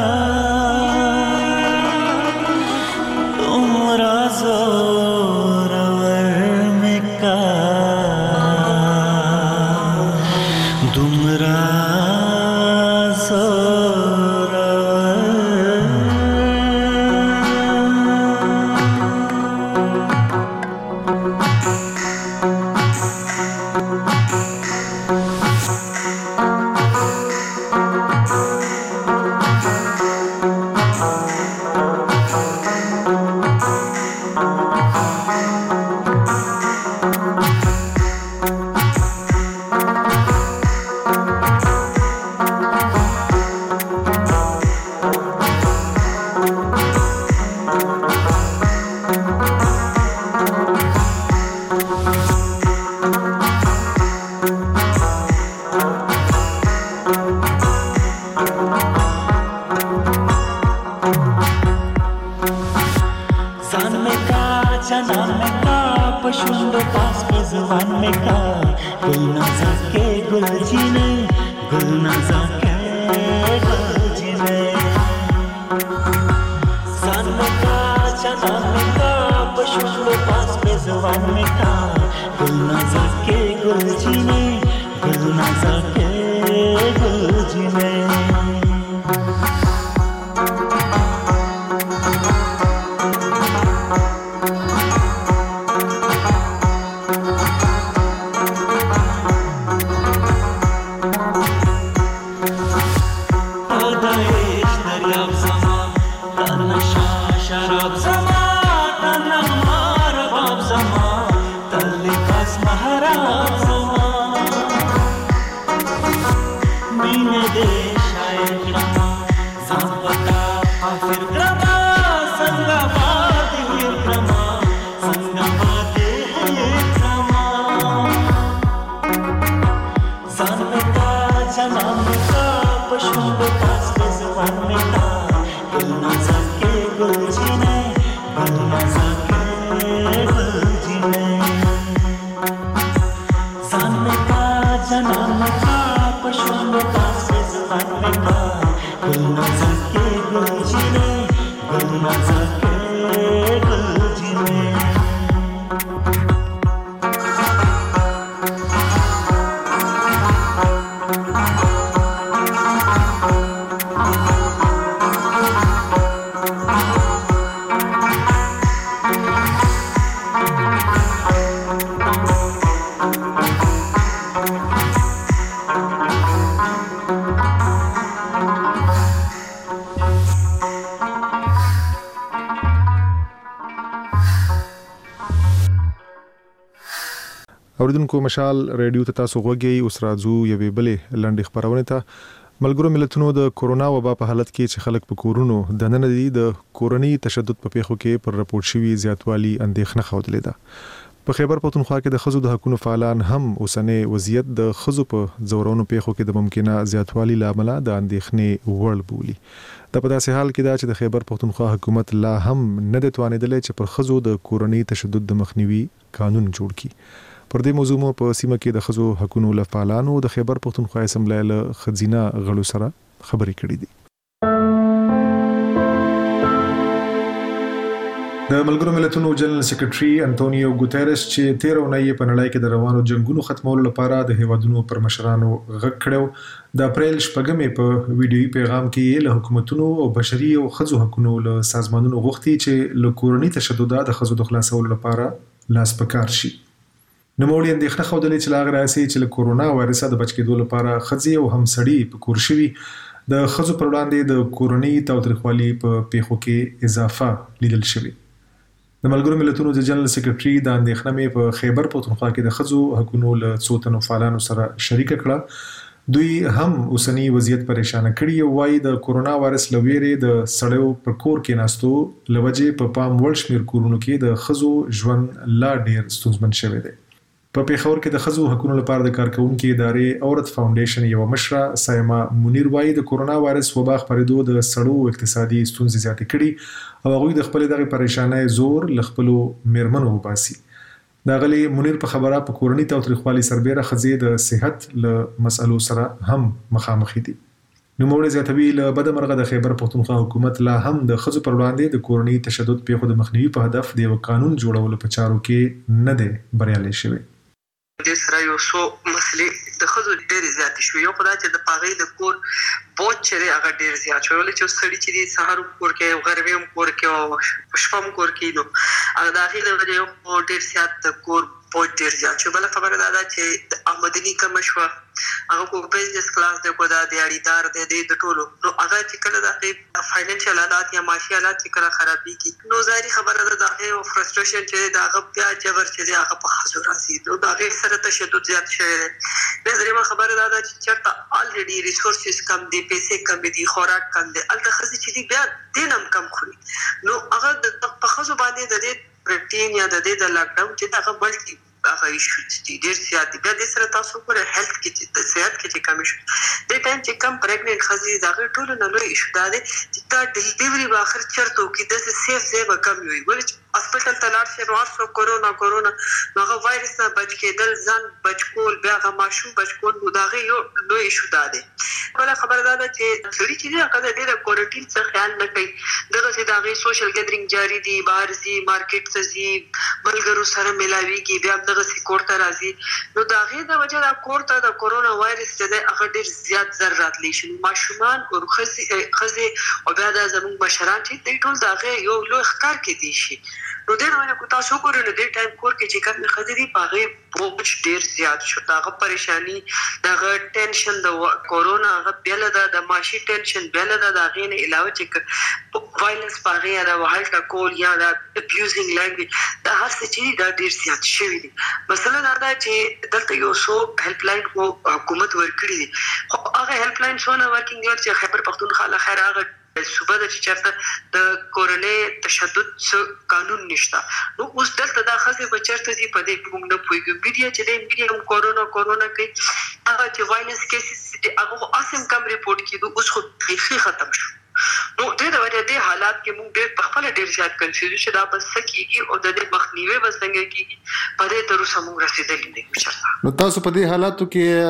तुमरा जोरवर में का तुमरा जोरवर सान में का जनान में का पशुंड पास पे जुबान में का गुल नज़ा के गुल जीने गुल नज़ा के गुल जीने सान में का जनान में का पशुंड पास पे जुबान में का गुल नज़ा के गुल जीने गुल नज़ा के गुल जीने اوریدونکو مشال ریډیو ته تاسو غوږی اوس راځو یوې بلې لنډې خبرونه ته ملګرو ملتونو د کورونا وبا په حالت کې چې خلک په کورونو دننه دي د کورونی تشدد په پیښو کې پر راپورټ شوی زیاتوالی اندېښنه خوده ده په خیبر پختونخوا کې د خزو د حقوقو فعالان هم اوسنۍ وضعیت د خزو په زورونو پیښو کې د ممکنه زیاتوالی لامل د اندېښنې وړ بولي د په داسې حال کې دا چې د خیبر پختونخوا حکومت لا هم نه د توانیدل چې پر خزو د کورونی تشدد د مخنیوي قانون جوړ کړي پر دې موضوع مو په سیمه کې د خزو حقوقو لپاره د خیبر پختونخوا اسمبلی له خزینه غړو سره خبرې کړې دي د ملګرو ملتونو جنرال سیکریټري انټونیو ګوتيرس چې 13 اونۍ په نړۍ کې د روانو جنگونو ختمولو لپاره د هیوادونو پر مشرانو غږ کړو د اپریل شپږمې په ویډیوي پیغام کې له حکومتونو او بشري او خزو حقوقو له سازمانونو غوښتي چې له کورنۍ تشدد د خزو د خلاصولو لپاره لاس پکار شي نوموړي اندېښنه خوده چې لاغ راسي چې له کورونا وایرس د بچ کېدو لپاره خزي او همسړي په کور شوي د خزو پر وړاندې د کورونی تاوتریخوالي په پیښو کې اضافه لیدل شوی د ملګرو ملتونو د جنرال سیکریټري د اندېښنه مې په خیبر پختونخوا کې د خزو حقوقو له څوتنو فعالانو سره شریک کړه دوی هم اوسنی وضعیت پریشان کړي او وايي د کورونا وایرس لویره د سړیو پر کور کې ناستو لوجه په پام وړ شمیر کورونو کې د خزو ژوند لا ډیر ستونزمن شوی دی په پیښور کې د خزو حقوقو لپاره د کارکونکو ادارې اورت فاونډیشن یو مشره سایما منیر وايي د کورونا وایرس وبا خپرېدو د سړو اقتصادي ستونزې زیاتې کړي او هغه د خپل دغه پریشانای زور لخپلو میرمنو وباسي دا غلي منیر په خبره په کورنۍ تاوتریخوالي سربېره خزي د صحت له مسلو سره هم مخامخ دي نوموړي زیاتوي له بدمرغه د خیبر پختونخوا حکومت لا هم د خزو پر وړاندې د کورنۍ تشدد پیښو د مخنیوي په هدف د یو قانون جوړولو په چارو کې نه دی بریالي شوی د سره یو څو مسلې د خزو ډېر زیات شو یو خدای چې د پاغې د کور بوج چې هغه ډېر زیات شو ولې چې سړی چې د سهار کور کې غربي کور کې او شپم کور کې نو هغه د اخیره د یو ډېر زیات د کور بوج ډېر زیات شو بل خبره ده چې د آمدنی کم شو هغه کو بزنس کلاس دی کو د اړیدار دی د ټولو نو هغه چې کله د فاینانشل حالات یا معاشي حالات چې کله خرابېږي نو ظاهري خبره ده د هغه فرستریشن چې د هغه بیا جبر چې هغه په خزو راځي نو د هغه سره تشدد زیات شوی دی د درېمه خبره ده چې چرته الریډي ریسورسز کم دي پیسې کم دي خوراک کم دي الته خزي چې بیا دینم کم خوري نو هغه په خزو باندې د دې پروتین یا د دې د لاک ډاون چې هغه ملټي هغه ایشو ډیر زیات دي. بیا د سره تاسو ګوره هیلث کې د صحت کې چې کمی شو د ټایم چې کم پریګننټ خزي دا ټول نه لوي ایشو دا دي چې تا ډیلیوري باخر چرته کې د سیف ځای به کم وي. ګوره هسپتال ته لاړ شي نو کورونا هغه وایرس نه بچ کېدل ځان بچ کول بیا هغه ماشوم بچ کول نو دا یو لوی ایشو ده. بل خبره ده چې سړي چې هغه د کوارنټین څخه خیال نه کوي دغه چې دا غي سوشل ګیدرینګ جاری دي بهر زی مارکیټ ته زی ملګرو سره ملاويږي بیا دغه سکور ته راځي نو دا غي د وجه دا کور ته د کورونا وایرس چې هغه ډیر زیات ضررات لشي ماشومان او خزي او بیا د زموږ بشران چې ټول دا غي یو لوی ښکار کې دي شي نو د نو کو تاسو ګورئ نو د ټایم کور کې چې کوم خزري پاغه بوج ډیر زیات شو داغه پریشانی داغه ټینشن د کورونا هغه بیل د ماشي ټینشن بیل د غین علاوه چې وایلنس پاغه دا وهلټ کول یا د ابیوزینګ لانګویج دا هر څه چې دا ډیر زیات شوی دي. مثلا دا چې دلته یو سو هیلپ لاین حکومت ورکړي دي خو هغه هیلپ لاین څونه ورکینګ ور چې خیبر پختونخوا له خیر هغه صوبه د چرته د کورونې تشدد قانون نشته نو اوس دلته دا خاصه بچرته دي په دې موږ نه پوهیږو میډیا چې د میډیا کورونا کوي هغه چې وایلنس کیسز هغه اسم کم ریپورت کیدو اوس خو هیڅ ختم شو نو د دې حالات کې موږ ډېر په خپل ډېر زیات کنفیوز شو دا بس کیږي او د دې مخنیوي بس څنګه کیږي په دې تر اوسه موږ رسیدلې نه یو. نو تاسو په دې حالاتو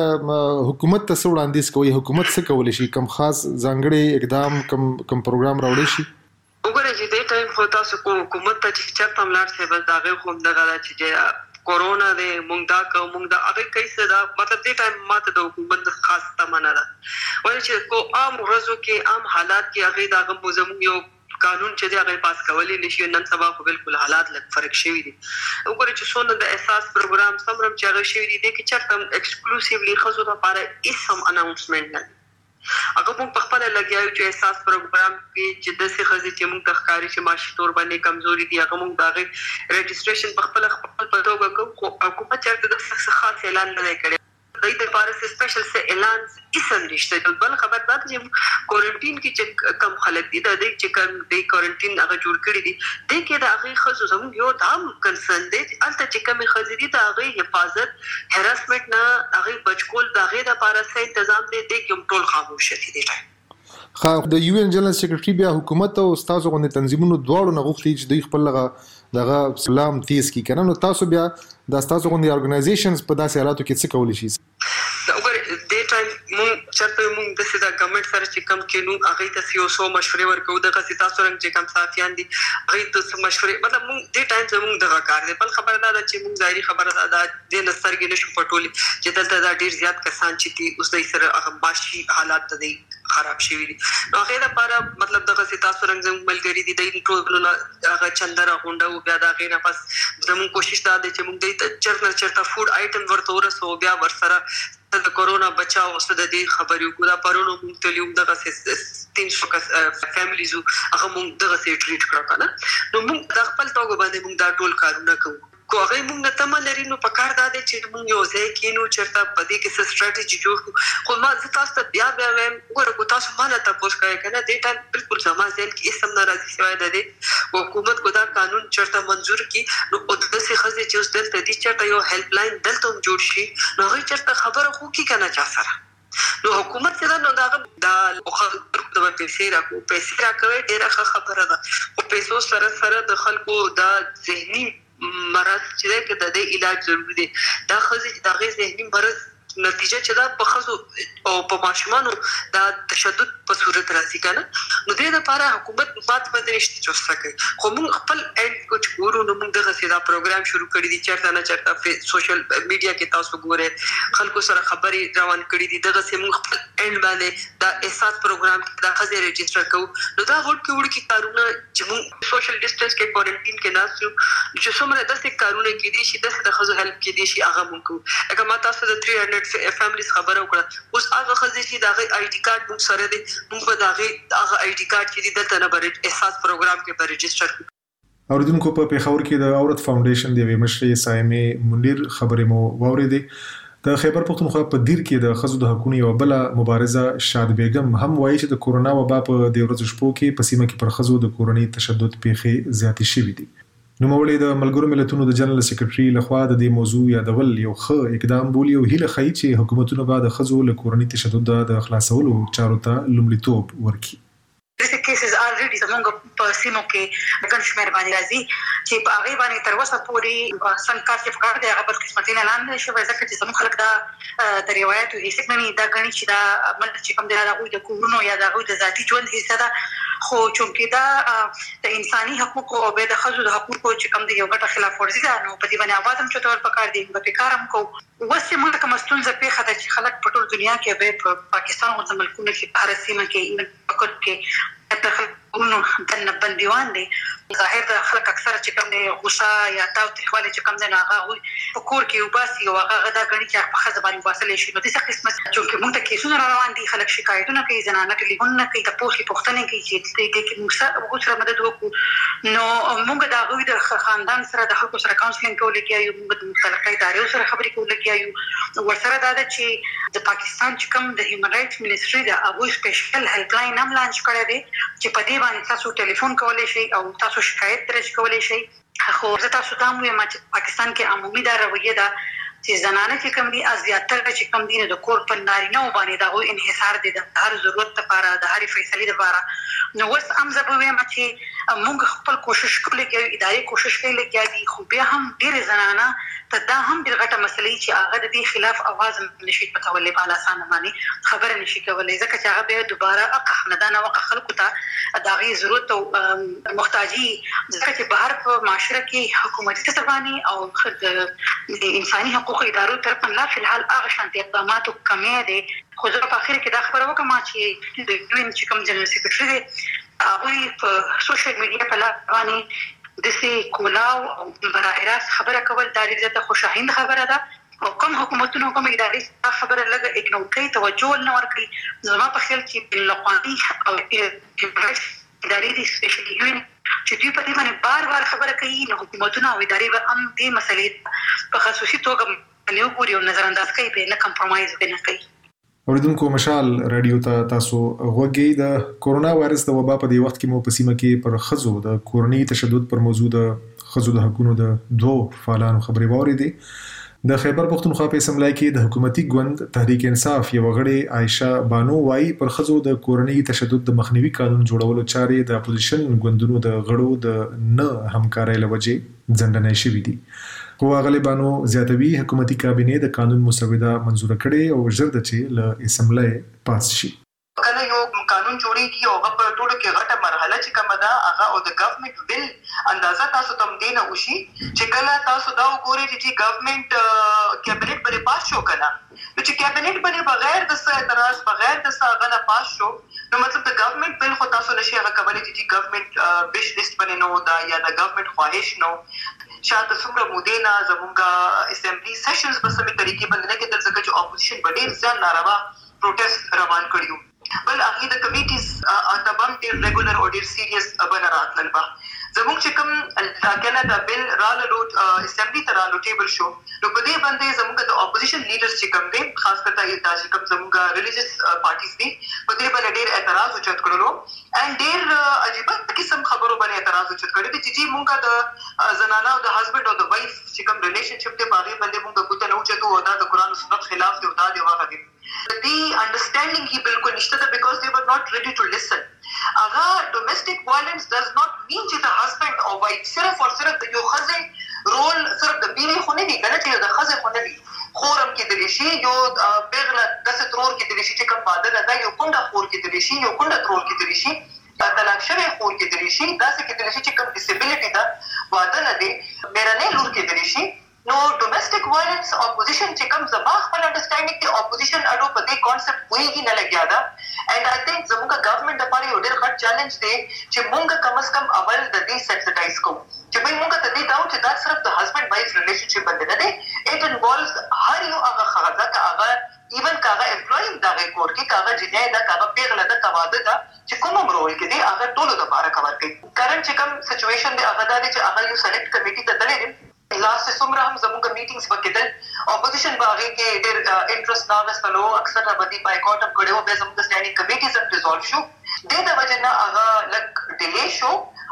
کې حکومت ته څه وړاندیز کوي حکومت څه کولای شي کم خاص ځانګړي اقدام کم پروګرام راوړي شي وګورئ چې د ټایم خو تاسو کو حکومت ته چې چرته ملار سي بس داغه خو دغه چې کورونا دې مونږ دا هغه کیسه دا مطلب دې ټایم ماته د حکومت خاص تمنا ده ولې چې کو عام ورځو کې عام حالات کې هغه دا موزم یو قانون چې دا هغه پاس کولې نشي نن سبا خو بالکل حالات لږ فرق شوی دي. وګورئ چې څونه د احساس پروګرام سمرم چې هغه شوی دي چې چرته ایکسکلوسیولی خزو لپاره هیڅ اناونسمنت نه هغه موږ په خپل لګیاو چې احساس پروګرام کې چې د څه خزي چې موږ تخکاری چې معاشي تور باندې کمزوري دي هغه موږ داغه ريجستریشن په خپل پټوګه کوو او حکومت چرته د څه خاص اعلان نه کړي د پارس سپیشل سے اعلان اسم نشته. بل خبر دا چې کوارنټین کې چې کم خلک دي د دې چې کم د کوارنټین هغه جوړ کړی دي د کې د هغه خصوص زموږ یو دام کنسرن دي البته چې کم خزري د هغه حفاظت هراسمنت نه هغه بچکول د هغه د پارس تنظیم دي د کوم ټول خاموش دي. خا د یو ان جنرال سیکریټری بیا حکومت او استادو غو تنظیمونو دواړو نه غوښتي چې دوی خپل دغه سلام تیز کی کنه نو تاسو بیا د استادو غو ارګنایزیشنز په داسې حالاتو کې څه کولی شي وګورئ د ټایم مونږ چرته مونږ د سیدا ګورنمنت سره چې کم کینو هغه ته یو سو مشورې ورکو دغه سیدا سره چې کم صافیان دي هغه ته مشورې مطلب مونږ د ټایم زموږ دغه کار دی. بل خبره ده چې مونږ ظاهري خبره ده د نسترګې نشو پټولي چې دلته دا ډیر زیات کسان چې دي اوس د سره هغه باشي حالات ته خراب شوی دي نو هغه لپاره مطلب دغه سیدا سره زموږ ملګری دي د ټول هغه چندره غونډه او بیا دا غیر پس زموږ کوشش دا ده چې موږ د چرته فود آیټم ورته ورسو بیا ورسره د کورونا بچاو اوس د دې خبرې کو دا پرونو موږ ته لیوم دغه 300 کس فیملیز هغه موږ دغه سي ټریټ کړو کنه نو موږ د خپل توګه باندې موږ دا ټول کارونه کوو کو هغه موږ نه تم لري نو په کار دا دي چې موږ یو ځای کینو چرته په دې کې څه ستراتیژي جوړ خو ما زه تاسو ته بیا وایم ګوره کو تاسو مانه تاسو کوي کنه دې ټایم بالکل زما ځین کې اسم ناراضي شوی ده دي حکومت کو دا قانون چرته منزور کی نو د څه خزي چې اوس دلته دي چرته یو هیلپ لاین دلته جوړ شي نو هغه چرته خبره خو کی کنه چا سره نو حکومت چې نو دا د پیسې راکوي ډیره خبره ده او پیسو سره د خلکو دا ذهني مرض چې د دې علاج ضروري دی دا خزي د غیر ذهني مرض نتیجه چې دا په خزو او په ماشومانو دا تشدد په صورت راځي کنه نو دې لپاره حکومت مات باندې نشته چې وسکه خو موږ خپل اند کو چې ګورو نو موږ دغه سیدا پروګرام شروع کړی دي چرته نه چرته سوشل میډیا کې تاسو ګوره خلکو سره خبري روان کړی دي دغه سیمه خپل اند باندې دا احساس پروګرام کې دا خزه ريجستره کو نو دا وړ کې کارونه چې موږ سوشل ډیسټنس کې کوارنټین کې ناسو چې څومره داسې کارونه کې دي چې د خزو هیلپ کې دي شي هغه موږ اګه ما تاسو د 300 فیملیز خبره وکړه اوس هغه خزي چې دا آی ډی کارت موږ سره دي موږ به دا هغه آی ډی کارت چې دلته نه بر احساس پروګرام کې پر ريجستر اوردونکو په پیښور کې د عورت فاونډیشن دی مشري سایمه منیر خبرې مو واورېدې د خیبر پختونخوا په دیر کې د خزو د حقوقو یو بل مبارزه شاد بیگم هم وایي چې د کورونا وبا په د ورځ شپو کې په سیمه کې پر خزو د کورونی تشدد پیښې زیاتې شوې دي نوموړي د ملګرو ملتونو د جنرال سیکریټري لخوا د دې موضوع یادول یو ښه اقدام بولي او هیله ښیي چې حکومتونه به د ښځو له کورني تشدد د خلاصولو چارو ته لومړیتوب ورکړي. دغه کیسز الریډي زموږ په سیمو کې ګڼ شمېر باندې راځي چې په هغې باندې تر اوسه پورې څنګه کار چې پکار دی هغه بدقسمتي نه لاندې شوی، ځکه چې زموږ خلک دا د روایتو حیثیت نه دا ګڼي چې دا عمل چې کوم دی د هغوی د کورونو یا د هغوی د ذاتي ژوند حصه ده، خو چونکې دا د انساني حقوقو او بیا د ښځو د حقوقو چې کوم دی یو ګټه خلاف ورزي ده، نو په دې باندې اواز هم چوتول پکار دي، به کار هم کوو. اوس چې موږ ته کومه ستونزه پېښه ده چې خلک په ټول دنیا کې بیا په پاکستان غوندې ملکونو کې په هره سیمه کې پکټ کې د خلکونو دنه بندیوان دي، ظاهر د خلک اکثر چې کوم دی غوسه یا تاوتریخوالی چې کوم دی نو هغه په کور کې وباسي او هغه دا ګڼي چې په ښځه باندې وباسلی شي. نو داسې قسمه چونکې موږ ته کیسونه را روان دي، خلک شکایتونه کوي، زنانه ټلیفونونه کوي، تپوس کوي، پوښتنې کوي چې دې کې موږ سره مدد وکړو. نو موږ د هغوی د خاندان سره د خلکو سره کاونسلینګ کولی کیږو، موږ د متعلقه ادارو سره خبرې کولی کیږو. ورسره دا ده چې د پاکستان چې کوم د هیومن رایټس منسټري ده هغوی سپیشل هیلپ لاین هم لانچ کړی دی چې په دې باندې تاسو ټلیفون کولی شئ او تاسو شکایت درج کولی شئ. خو زه تاسو ته هم وایم چې پاکستان کې عمومي دا رویه ده چې زنانه چې کوم دي زیاتره چې کوم دي د کور په نارینه‌و باندې د هغوی انحصار دی د هر ضرورت لپاره، د هرې فیصلې لپاره. نو اوس هم زه به وایم چې موږ خپل کوشش کولی کیږو، ادارې کوشش کولی کیږي، خو بیا هم ډېرې زنانه ته دا هم ډېر غټه مسله چې هغه د دې خلاف اواز نشي پټولی، په اسانه باندې خبره نشي کولی، ځکه چې هغه بیا دوباره هغه خاندان او هغه خلکو ته د هغې ضرورت او محتاجي، ځکه چې بهر په معاشره کې حکومتي تصرفاني او د انساني حقوقو ادارو طرفا لا فی الحال هغه شانتي اقداماتو کمی دی. خو زه په اخر کې دا خبره وکړم چې د UN چې کوم جنرال سیکریټري دی هغوی په سوشل میډیا په لار باندې داسې کولاو او براه راست خبره کول دا ډېر زیاته خوشایند خبره ده، او کوم حکومتونو کوم ادارې دا خبره لږه اګنور کوي، توجه نه ورکوي. زما په خیال چې بین الاقوامي او ادارې دي سپیشلی UN چې دوی په دې باندې بار بار خبره کوي، نو حکومتونه او ادارې به هم دې مسلې په خصوصي توګه باندې وګوري او نظر انداز کوي، به نه کمپرومایز به نه کوي. اوریدونکو مشال رادیو ته تاسو غوږی د کورونا وایرس د وبا په دې وخت کې مو په سیمه کې پر ښځو د کورني تشدد پر موضوع د ښځو د حقوقو د دوه فعالانو خبرې واورېدې. د خیبر پختونخوا په اسمبلی کې د حکومتي ګوند تحریک انصاف یو غړي عائشه بانو وايي پر ښځو د کورني تشدد د مخنیوي قانون جوړولو چارې د اپوزیشن ګوندونو د غړو د نه همکارۍ له وجې ځنډنۍ شوې دي. خو هغه بانو زیاتوي حکومتي کابینه د قانون مسوده منزور کړي او ژر د چې له اسمبلی پاس شي. کله یو قانون جوړیږي او هغه په ټولو کې غټه مرحله چې کومه ده هغه او د ګورنمنت بل اندازه تاسو تم دینه وشي چې کله تاسو دا وګورئ چې ګورنمنت کابینټ باندې پاس شو کنه، نو چې کابینټ باندې بغیر د اعتراض بغیر د غلا پاس شو، نو مطلب د ګورنمنت بل خو تاسو نشي هغه کولای چې ګورنمنت ویش لیست باندې نو دا یا د ګورنمنت خواهش نو شاته څومره موده نه زموږه اسمبلی سیشنز په سمې طریقې باندې نه کېدل، ځکه چې اپوزیشن په ډېر ځان ناروا پروټیست روان کړیو. بل هغه د کمیټیز تمام ډېر ریګولر او ډېر سیریس بنا راتلل با زموږ چې کوم کنه د بل رالو اسمبلی ته رالو ټیبل شو، نو په دې باندې زموږ د اپوزیشن لیډرز چې کوم دي خاص کر دا چې کوم زموږ ریلیجیس پارټیز دي په دې باندې ډېر اعتراض وچت کړلو ان ډېر عجیب قسم خبرو باندې اعتراض وچت کړی چې موږ د زنانه او د هسبند او د وایف چې کوم ریلیشنشپ دی باغې باندې موږ کوته نه وچتو او دا د قرآن او سنت خلاف دی او دا دی واغ دی the understanding he bilkul nishta tha because they were not ready to listen. Aga domestic violence does not mean that the husband or wife sirf aur sirf yo khaze role sirf the beewi khone di kana che the khaze khone di خورم کې د لشي یو پیغله د سترور کې د لشي چې کوم بادل دا یو کونډه خور کې د لشي یو کونډه ترور کې د لشي طلاق شوی خور کې د لشي دا څه کې د لشي چې کوم ډیسیبিলিټی دا واده نه دی میرانه لور کې د لشي. نو ډومېسټک وایلنس اپوزیشن چې کوم زما خپل انډرسټانډینګ کې اپوزیشن اډو په دې کانسپټ پوهیږي نه لګیا دا اینڈ آی تھنک زموږ ګورنمنت لپاره یو ډېر غټ چیلنج دی چې موږ کم از کم اول د دې سنسټایز کوو چې به موږ ته دې داو چې دا صرف د هسبند وایف ریلیشنشپ باندې نه دی اټ انوالوز هر یو هغه خزه کا هغه ایون کاغه امپلوی دا کور کې کاغه جنای دا کاغه پیغله دا کواده دا چې کوم رول کې دی هغه ټولو د لپاره کور کوي. کرنٹ چې کوم سچويشن دی هغه دا دی چې هغه یو سلیکټ کمیټي ته تللی لاست څومره هم زموږ میټینګز وکړل اپوزیشن باغې کې ډېر انټرست نه وستلو اکثر باندې بایکاټ هم کړو به زموږ سټانډینګ کمیټیز هم ډیزولف شو د دې وجه نه هغه لک ډیلی شو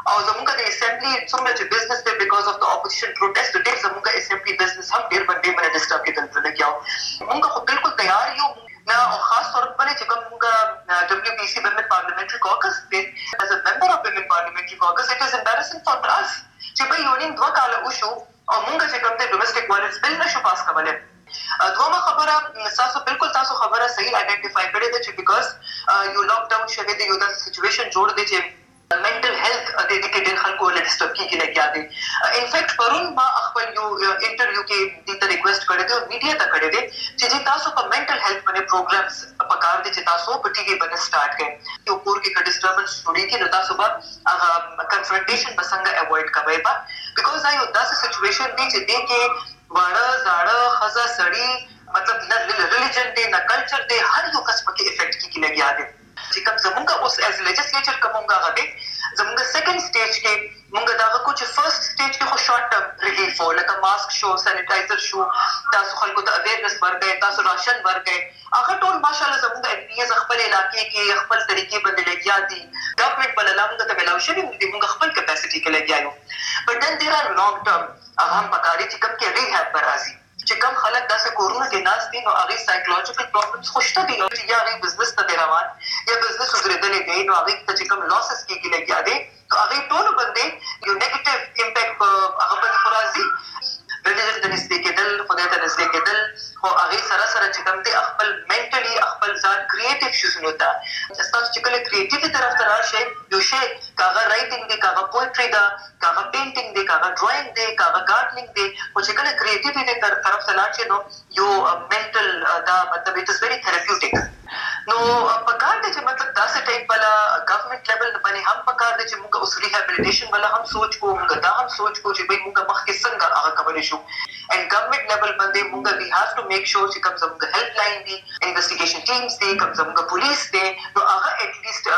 او زموږ د اسمبلی څومره چې بزنس دی بیکاز اف د اپوزیشن پروټیست ډېر زموږ اسمبلی بزنس هم ډېر باندې ډسټرب کېدل لګیاو موږ خو بالکل تیار یو نه او خاص طور باندې چې کوم موږ WBC ویمن پارلیمنټري کاکس دی as a member of women parliamentary caucus it is embarrassing for us چې په یو نیم 2 کال وشو او موږ چې کوم د ډومېسټک وایلنس بل نشو پاس کولای. دومره خبره تاسو خبره صحیح آئیډینټیفای کړې ده چې بیکاز یو لاک ډاون شوی دی یو داسې سچویشن جوړ دی چې mental health د دې کې ډېر خلکو له ډسټرب کېږي لګیا دي. انفیکټ پرون ما خپل یو انټرویو کې د ریکوست کړی دی او میډیا ته کړی دی چې تاسو په mental health باندې پروګرامز پکار دي چې تاسو په ټي وي باندې سٹارټ کړئ یو کور کې ډسټربنس جوړیږي نو تاسو به هغه کنفرنټیشن به څنګه اوایډ کوئ بیکاز دا یو داسې سچویشن دی چې دې کې واړه زاړه ښځه سړي مطلب نه ریلیجن دی نه کلچر دی هر یو کس پکې افیکټ کېږي لګیا دی چې کوم زمونږ اوس ایز لیجسلیچر کومه غوډه زمونږ سیکنډ سټیج کې مونږ دا کو چې فرست سټیج کې خو شارټ ټرم ریلیف و لکه ماسک شو سینیټایزر شو تاسو خلکو ته اویرنس ورکړئ تاسو راشن ورکړئ هغه ټول ماشاءالله زمونږ ایم پی ایز خپل علاقې کې خپل طریقې باندې لګیا دي ګورنمنت بل لامل ته ملاو شوی دی مونږ خپل کیپاسټي کې لګیا یو بٹ دین دیر ار لانګ ټرم هغه هم پکاري چې کوم کې ریهاب پر راځي چې کوم خلک داسې کورونه کې ناز دي نو هغه سایکولوژیکل پرابلمز خوشته دي نو یا هغه بزنس ته روان یا بزنس وګړي دی نو هغه ته چې کوم لاسز کېږي لګیا دي نو هغه ټول باندې یو نیگیټیو امپیکټ هغه باندې راځي ریلیجن د نسبت کېدل خدای ته نسبت کېدل او هغه سره چې کوم دي خپل منټلی خپل ځان کریټیو شوزونه تا تاسو چې کله کریټیویټي طرف ته راشئ یو شی کاغه رائټینګ دی کاغه پوئټری دا کاغه پینټینګ دی کاغه ډرایینګ دی کاغه ګارډنینګ دی او چې کله کریټیویټي طرف ته لاړ نو یو منټل دا مطلب اټ از ویری تھراپیوټیک نو پکار دي چې مطلب داسې ټایپ والا ګورنمنت لیول باندې هم پکار دي چې موږ اوس ریهابلیټیشن والا هم سوچ کو موږ دا هم سوچ کو چې موږ مخکې څنګه هغه کولای شو and government level باندې موږ we have to make sure چې کوم زموږ هیلپ لاین دي انویسټیګیشن ټیمز دي کوم زموږ پولیس دي نو هغه at least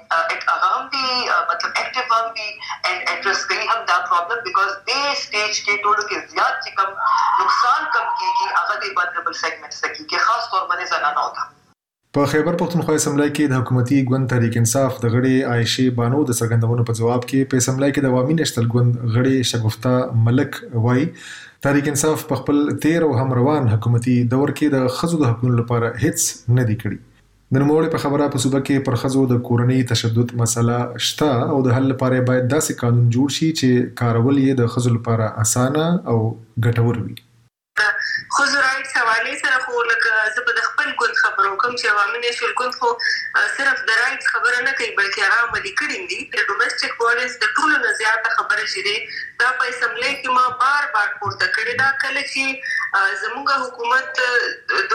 هغه هم دي مطلب اکټیو هم دي and address کوي هم دا پرابلم because دې سټیج کې ټولو کې زیات چې کوم نقصان کم کیږي هغه د vulnerable segments ته کیږي خاص طور باندې زنانو ته. په خیبر پختونخوا اسمبلی کې د حکومتي ګوند تحریک انصاف د غړي عائشه بانو د څرګندونو په جواب کې په اسمبلی کې د عوامي نشتل ګوند غړي شګفتا ملک وای تحریک انصاف په خپل تیر او هم روان حکومتي دور کې د خزو د حقوقو لپاره هیڅ نه دی کړی د نوموړي په خبره په صوبه کې پر خزو د کورنۍ تشدد مسله شته او د حل لپاره باید داسې قانون جوړ شي چې کارول یې د خزو لپاره اسانه او ګټور وي. خزو رائټس حواله سره خو لکه زه په خپل ګوند خبرو کوم چې عوامي نشل ګوند خو صرف د رائټس خبره نه کوي بلکې هغه عملي کړي دي د ډومېسټک وایلنس د ټولو نه زیاته خبره شې دا په اسمبلی کې ما بار پورته کړې دا کله چې زموږ حکومت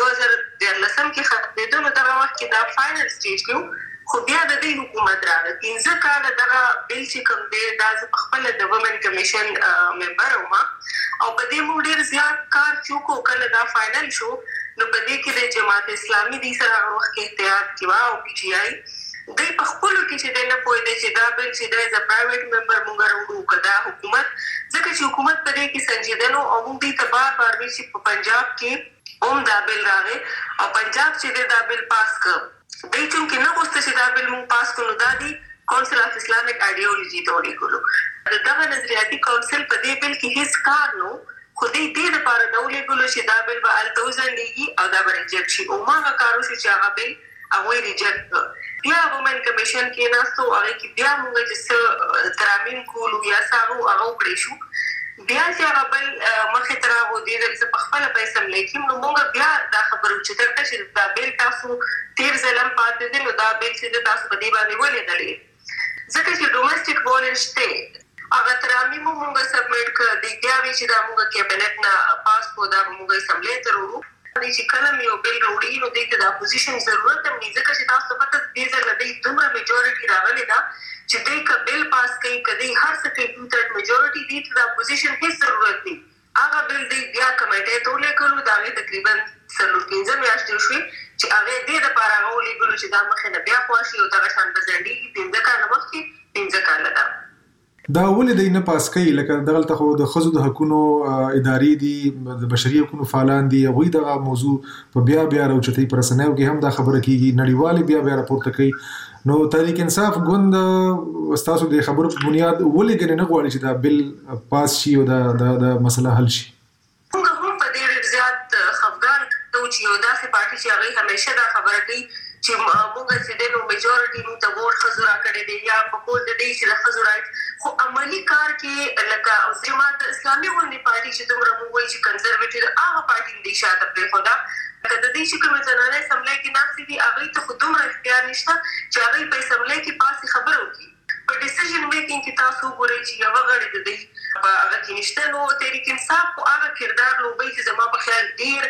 2013 کې ختمېدو نو دغه وخت کې دا فائنل سټیج کې خو بیا د دې حکومت راغله 15 کال دغه بل چې کوم دی دا په خپل د وومن کمیشن ممبر وم او په دې موږ ډېر زیات کار چوکو کله دا فائنل شو نو په دې کې د جماعت اسلامي د سره وخت کې احتیاط کیوا او پی ټی آی د په خپل کې چې د نه پوي د چې دا بل چې د پرایویټ ممبر موږ راوړو کدا حکومت ځکه چې حکومت په دې کې سنجیدنو او موږ دې تبار بار چې په پنجاب کې اوم دا بل راغی او پنجاب چې دا بل پاس کړ دې چې نه غوښته چې دا بل موږ پاس کړو دا دی کونسل اف اسلامیک ایډیولوژي ته ولیکلو دغه نظریاتي کونسل په دې بل کې هیڅ کار نو خو دې لپاره نو لیکلو چې دا بل به التوزن لګي او دا به ریجکټ شي او ما کارو چې هغه بل هغه ریجکټ بیا وومن کمیشن کې ناستو هغه کې بیا موږ چې ترامین کولو یا سارو هغه کړی شو بیا چې هغه بل مخې ته راغودي د په خپل پیسې ملکیم نو موږ بیا دا خبرو چې درته چې دا بیل تاسو تیر ځلم پاتې دي نو دا بیل چې تاسو په دې باندې ولیدلې ځکه چې ډومېسټک وایلنس ته هغه ترامین موږ سبمیټ کړ دی بیا چې دا موږ کیبنټ نه پاس کو دا موږ اسمبلی ته وروړو چې کله یو بیل وروړي نو د اپوزیشن ضرورت هم نه ځکه چې تاسو په دې ځل د دومره میجورټي راغلي دا چې دې ک بیل پاس کوي کدي هر څه کې 2/3 میجورټي دي د اپوزیشن هیڅ ضرورت نه هغه بیل دی بیا کمیټه ته لیکلو دا تقریبا 15 میاشتې شوي چې هغه دې لپاره هغه لیکلو چې دا مخه نه بیا خواشي او دا شان بزنډي 15 کال مخکې 15 کال ده دا ولې د نه پاس کوي لکه دغلته خو د خزو د حقوقو ادارې دي د بشري حقوقو فعالان دي او دغه موضوع په بیا راوچتي پر سنوي کې هم دا خبره کیږي نړیوالې بیا راپورته کوي نو تحریک انصاف ګوند تاسو د خبرو په بنیاد ولې ګنې نه غواړي چې دا بل پاس شي او دا مسله حل شي؟ موږ هم په ډېر زیات خفګان کوو چې یو داسې پارټي چې هغه همیشه دا خبره کوي چې موږ چې د نو میجورټي نو ته ووټ خزو راکړی دی یا په کول د دې چې د خزو رائټ خو عملی کار کې لکه جماعت اسلامي غونډې پارټي چې دومره موږ وایي چې کنزرویټیو هغه پارټي دی شاته پرېښوده که د دې چې کومې زنانې اسمبلی کې ناستې دي هغوی ته خو دومره اختیار نشته چې هغوی په اسمبلی کې پاسې خبره وکړي. په ډیسیژن میکینګ کې تاسو وګورئ چې یوه غړې د دوی په هغه کې نشته. نو تحریک انصاف خو هغه کردار لوبوي چې زما په خیال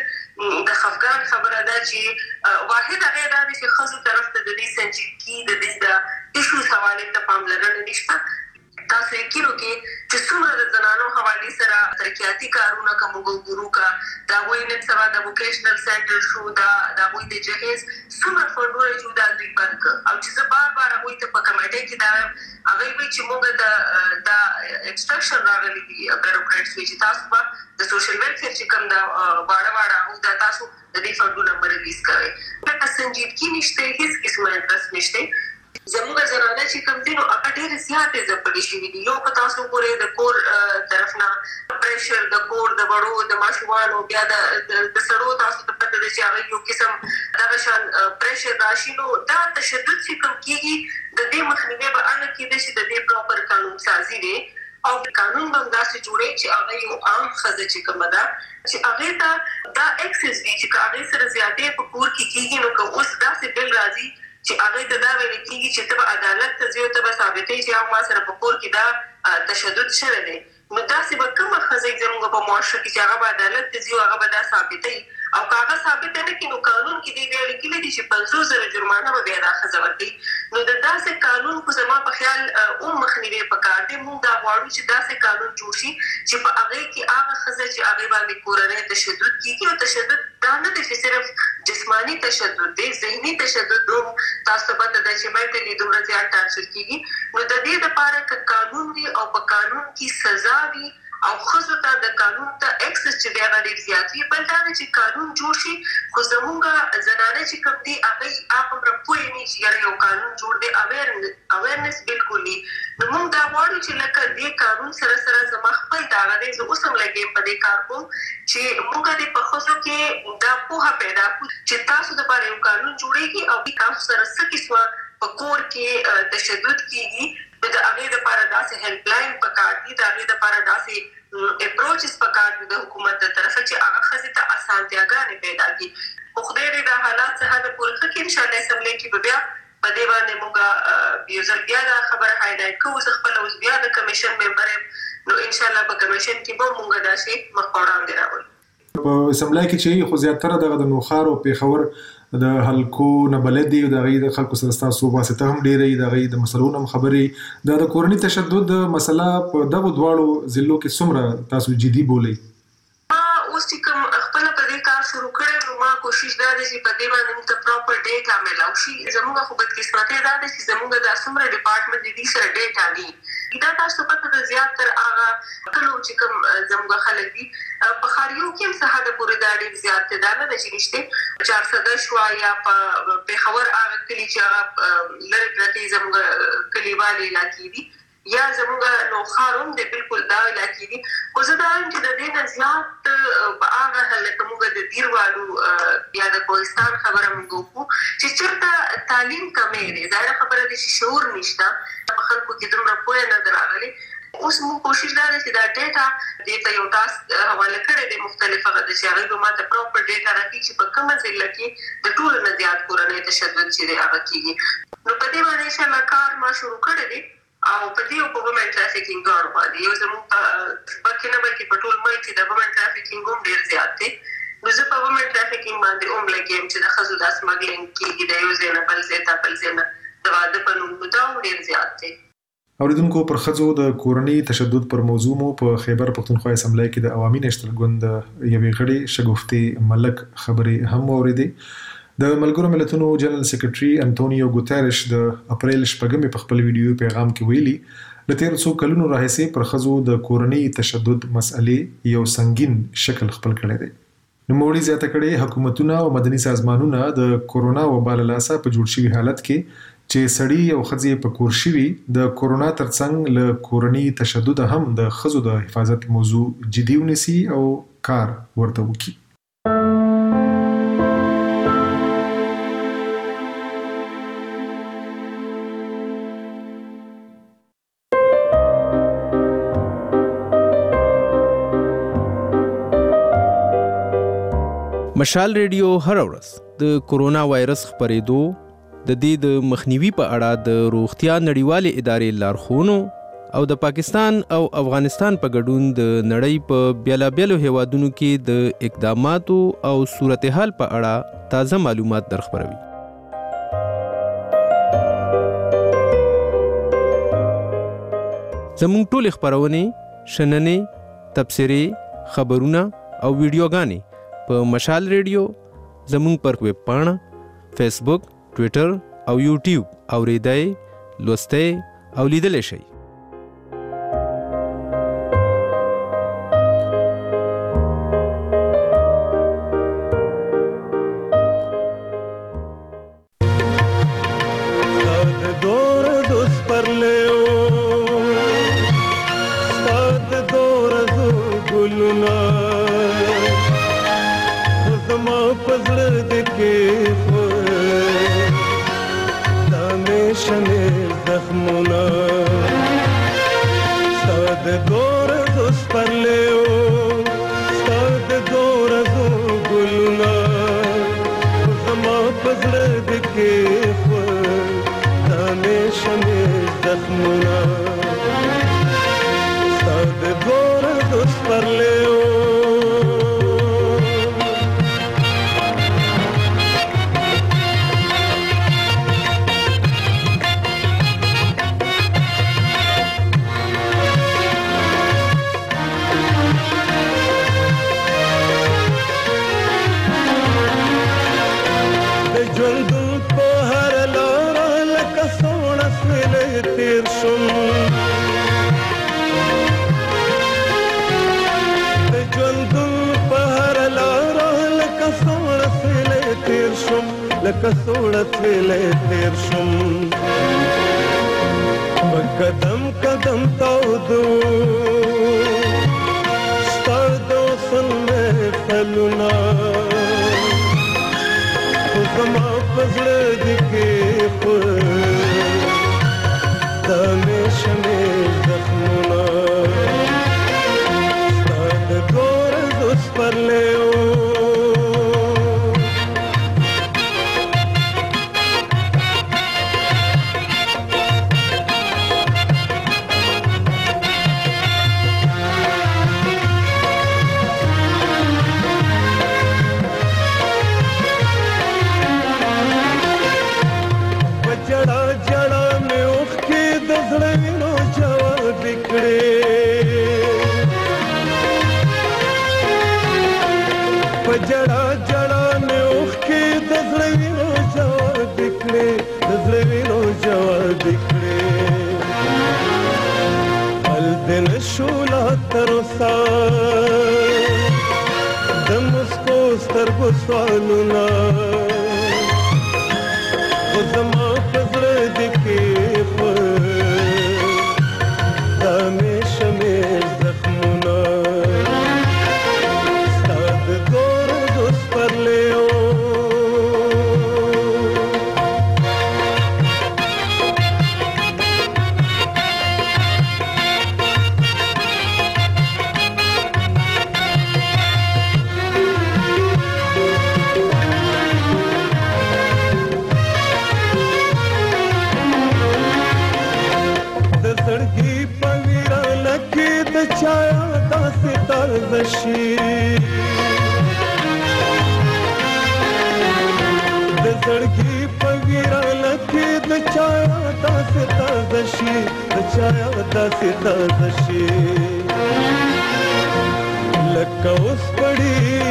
ډېر د خفګان خبره ده چې واحد هغه دا دی چې ښځو طرف ته د دې سنجیدګي د دې د ایشوز حوالې ته پاملرنه نشته. تاسو یقین وکړئ چې څومره د زنانو حوالې سره ترقیاتي کارونه که موږ وګورو که د هغوی نن سبا د ووکیشنل سینټر شو د هغوی د جهیز څومره فنډونه چې دا دوی بند کړه او چې زه بار بار هغوی ته په کمیټۍ کې دا وایم هغوی وایي چې موږ د انسټرکشن راغلي دي بیروکریټس وایي چې تاسو به د سوشل ویلفیر چې کوم دا واړه هغوی دا تاسو د دې فنډونه به ریلیز کوئ. لکه سنجیدګي نشته، هېڅ قسمه انټرست نشته. زموږ زنانه چې کوم دي نو هغه ډېرې زیاتې ځپلې شوي دي. یو که تاسو وګورئ د کور طرف نه پریشر د کور د وړو د ماشومانو بیا د سړو تاسو ته پته ده چې هغه یو قسم دغه شان پریشر راشي. نو دا تشدد چې کوم کېږي د دې مخنیوی به هغه کېدی چې د دې پراپر قانون سازي دی او قانون به همداسې جوړوي چې هغه یو عام ښځه چې کومه ده چې هغې ته دا اکسس وي چې که هغې سره زیاتې په کور کې کېږي نو که اوس داسې بل راځي چې هغې ته دا ویل کېږي چې ته به عدالت ته ځې او ته به ثابتوي چې ما سره په کور کې دا تشدد شوی دی. نو داسې به کومه ښځه زموږ په معاشره کې چې هغه به عدالت ته ځي او هغه به دا ثابتوي او که هغه ثابته نه کړي نو قانون کې دې بیا لیکلي دي چې 500,000 جرمانه به بیا دا ښځه ورکوي. نو د داسې قانون خو زما په خیال مخنیوی پکار دی. موږ دا غواړو چې داسې قانون جوړ شي چې په هغې کې هغه ښځه چې هغې باندې کورنی تشدد کېږي او تشدد دا نه دی چې صرف جسمانی تشدد دی، ذهني تشدد هم تاسو ته پته ده چې مینټلي دومره زیات ټارچر کېږي. نو د دې دپاره که قانون وي او په قانون کې سزا وي او ښځو ته د قانون ته اکسس چې دی هغه ډېر زیات وي. بل دا دی چې قانون جوړ شي خو زموږ زنانه چې کوم دي هغوی هغومره پوه نه چې یاره یو قانون جوړ دی، اویرنس بالکل وي. نو موږ دا غواړو چې لکه دې قانون سره سره زما خپل دا هغه دی زه اوس هم لګیم په دې کار کوم چې موږ دې په ښځو کې دا پوهه پیدا کړو چې تاسو دپاره یو قانون جوړېږي او تاسو سره څه قسمه په کور کې تشدد کېږي نو د هغې دپاره داسې هیلپ لاین پکار دي، د هغې دپاره داسې اپروچز پکار دي د حکومت د طرفه چې هغه ښځې ته اسانتیاګانې پیدا کړي. خو خدای دې دا حالات څه حده پورې ښه کړي. انشاءالله اسمبلی کې به بیا په دې باندې موږ یو ځل بیا دا خبره هایلایټ کوو. زه خپله اوس بیا د کمیشن ممبر یم نو انشاءالله په کمیشن کې به موږ دا شی مخ په وړاندې راوړو. په اسمبلی کې چې خو زیاتره دغه د نوښار او پېښور د حلقو نه بلد دي او د هغې د خلکو سره ستاسو واسطه هم ډېره وي، د هغې د مسلو نه هم خبرې د کورني تشدد مسله په دغو دواړو ضلعو کې څومره تاسو جدي بولئ؟ ما اوس چې کوم خپله په دې کار شروع کړی نو ما کوشش دا دی چې په دې باندې موږ ته پراپر ډیټا میلاو شي. زموږ خو بدقسمتۍ دا ده چې زموږ دا څومره ډپارټمنټ د دې سره ډیټا نه دا تاسو پته ده زیاتر هغه کلو چې کوم زموږ خلک دي په ښاریو کې هم څه حده پورې دا ډېر زیات دی. دا نه ده چې نشته 410 شوه یا په پېښور هغه کلي چې هغه لرې پرتې زموږ کلیوالې علاقې دي یا زموږ نوښار هم دی بالکل دا علاقې دي. خو زه دا وایم چې د دې نه زیات په هغه لکه موږ د دیروالو یا د کوهستان خبره موږ وکړو چې چېرته تعلیم کمی دی. ظاهره خبره دی چې شعور نشته په خلکو کې دومره پوهه نه ده راغلې. اوس موږ کوشش دا ده چې دا ډیټا دې ته یو ټاسک حواله کړی دی مختلف هغه ده چې هغوی به ما ته پراپر ډیټا راکړي چې په کومه ضلع کې د ټولو نه زیات کورنی تشدد چې دی هغه کېږي. نو په دې باندې انشاءالله کار ما شروع کړی دی او په دې او په وومن ټرافیکینګ دواړو باندې یو زموږ بلکې نه بلکې په ټول ملک کې د وومن ټرافیکینګ هم ډېر زیات دی. نو زه په وومن ټرافیکینګ باندې هم لګیم چې د ښځو دا سمګلینګ کېږي د یو ځای نه بل ځای ته بل ځای نه د واده په نوم دا هم ډېر زیات دی. اوریدونکو پر ښځو د کورني تشدد پر موضوع مو په خیبر پښتونخوا اسمبلی کې د عوامي نېشنل ګوند یوې غړي شګفتې ملک خبرې هم واورېدې. د ملګرو ملتونو جنرال سیکریټري انټونیو ګوتریش د اپریل 8 په خپل ویډیو پیغام کې ویلي له تېرو څو کلونو راهیسې پر ښځو د کورني تشدد مسئلې یو سنگین شکل خپل کړی دی. نوموړي زیاته کړې حکومتونه او مدني سازمانونه د کورونا وبا له لاسه په جوړ شوي حالت کې چې سړی او ښځې په کور شوي د کورونا ترڅنګ له کورني تشدد هم د ښځو د حفاظت موضوع جدي ونیسي او کار ورته وکړي. مشال ریډیو هر ورځ د کورونا وایرس خپرېدو د دې د مخنیوي په اړه د روغتیا نړیوالې ادارې لارښوونو او د پاکستان او افغانستان په ګډون د نړۍ په بیلابیلو هیوادونو کې د اقداماتو او صورتحال په اړه تازه معلومات درخبروي. زموږ ټولې خپرونې، شننې، تبصرې، خبرونه او ویډیوګانې په مشال ریډیو، زموږ پر ویب پاڼه، فیسبوک، ټویټر او یوټیوب اوریدای، لوستای او لیدلی شئ.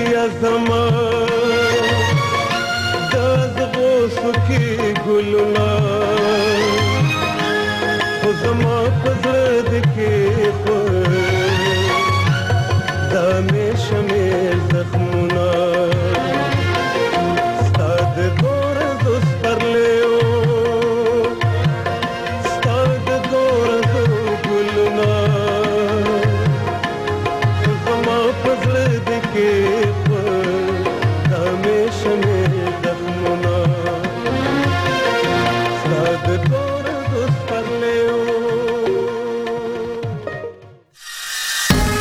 गलुना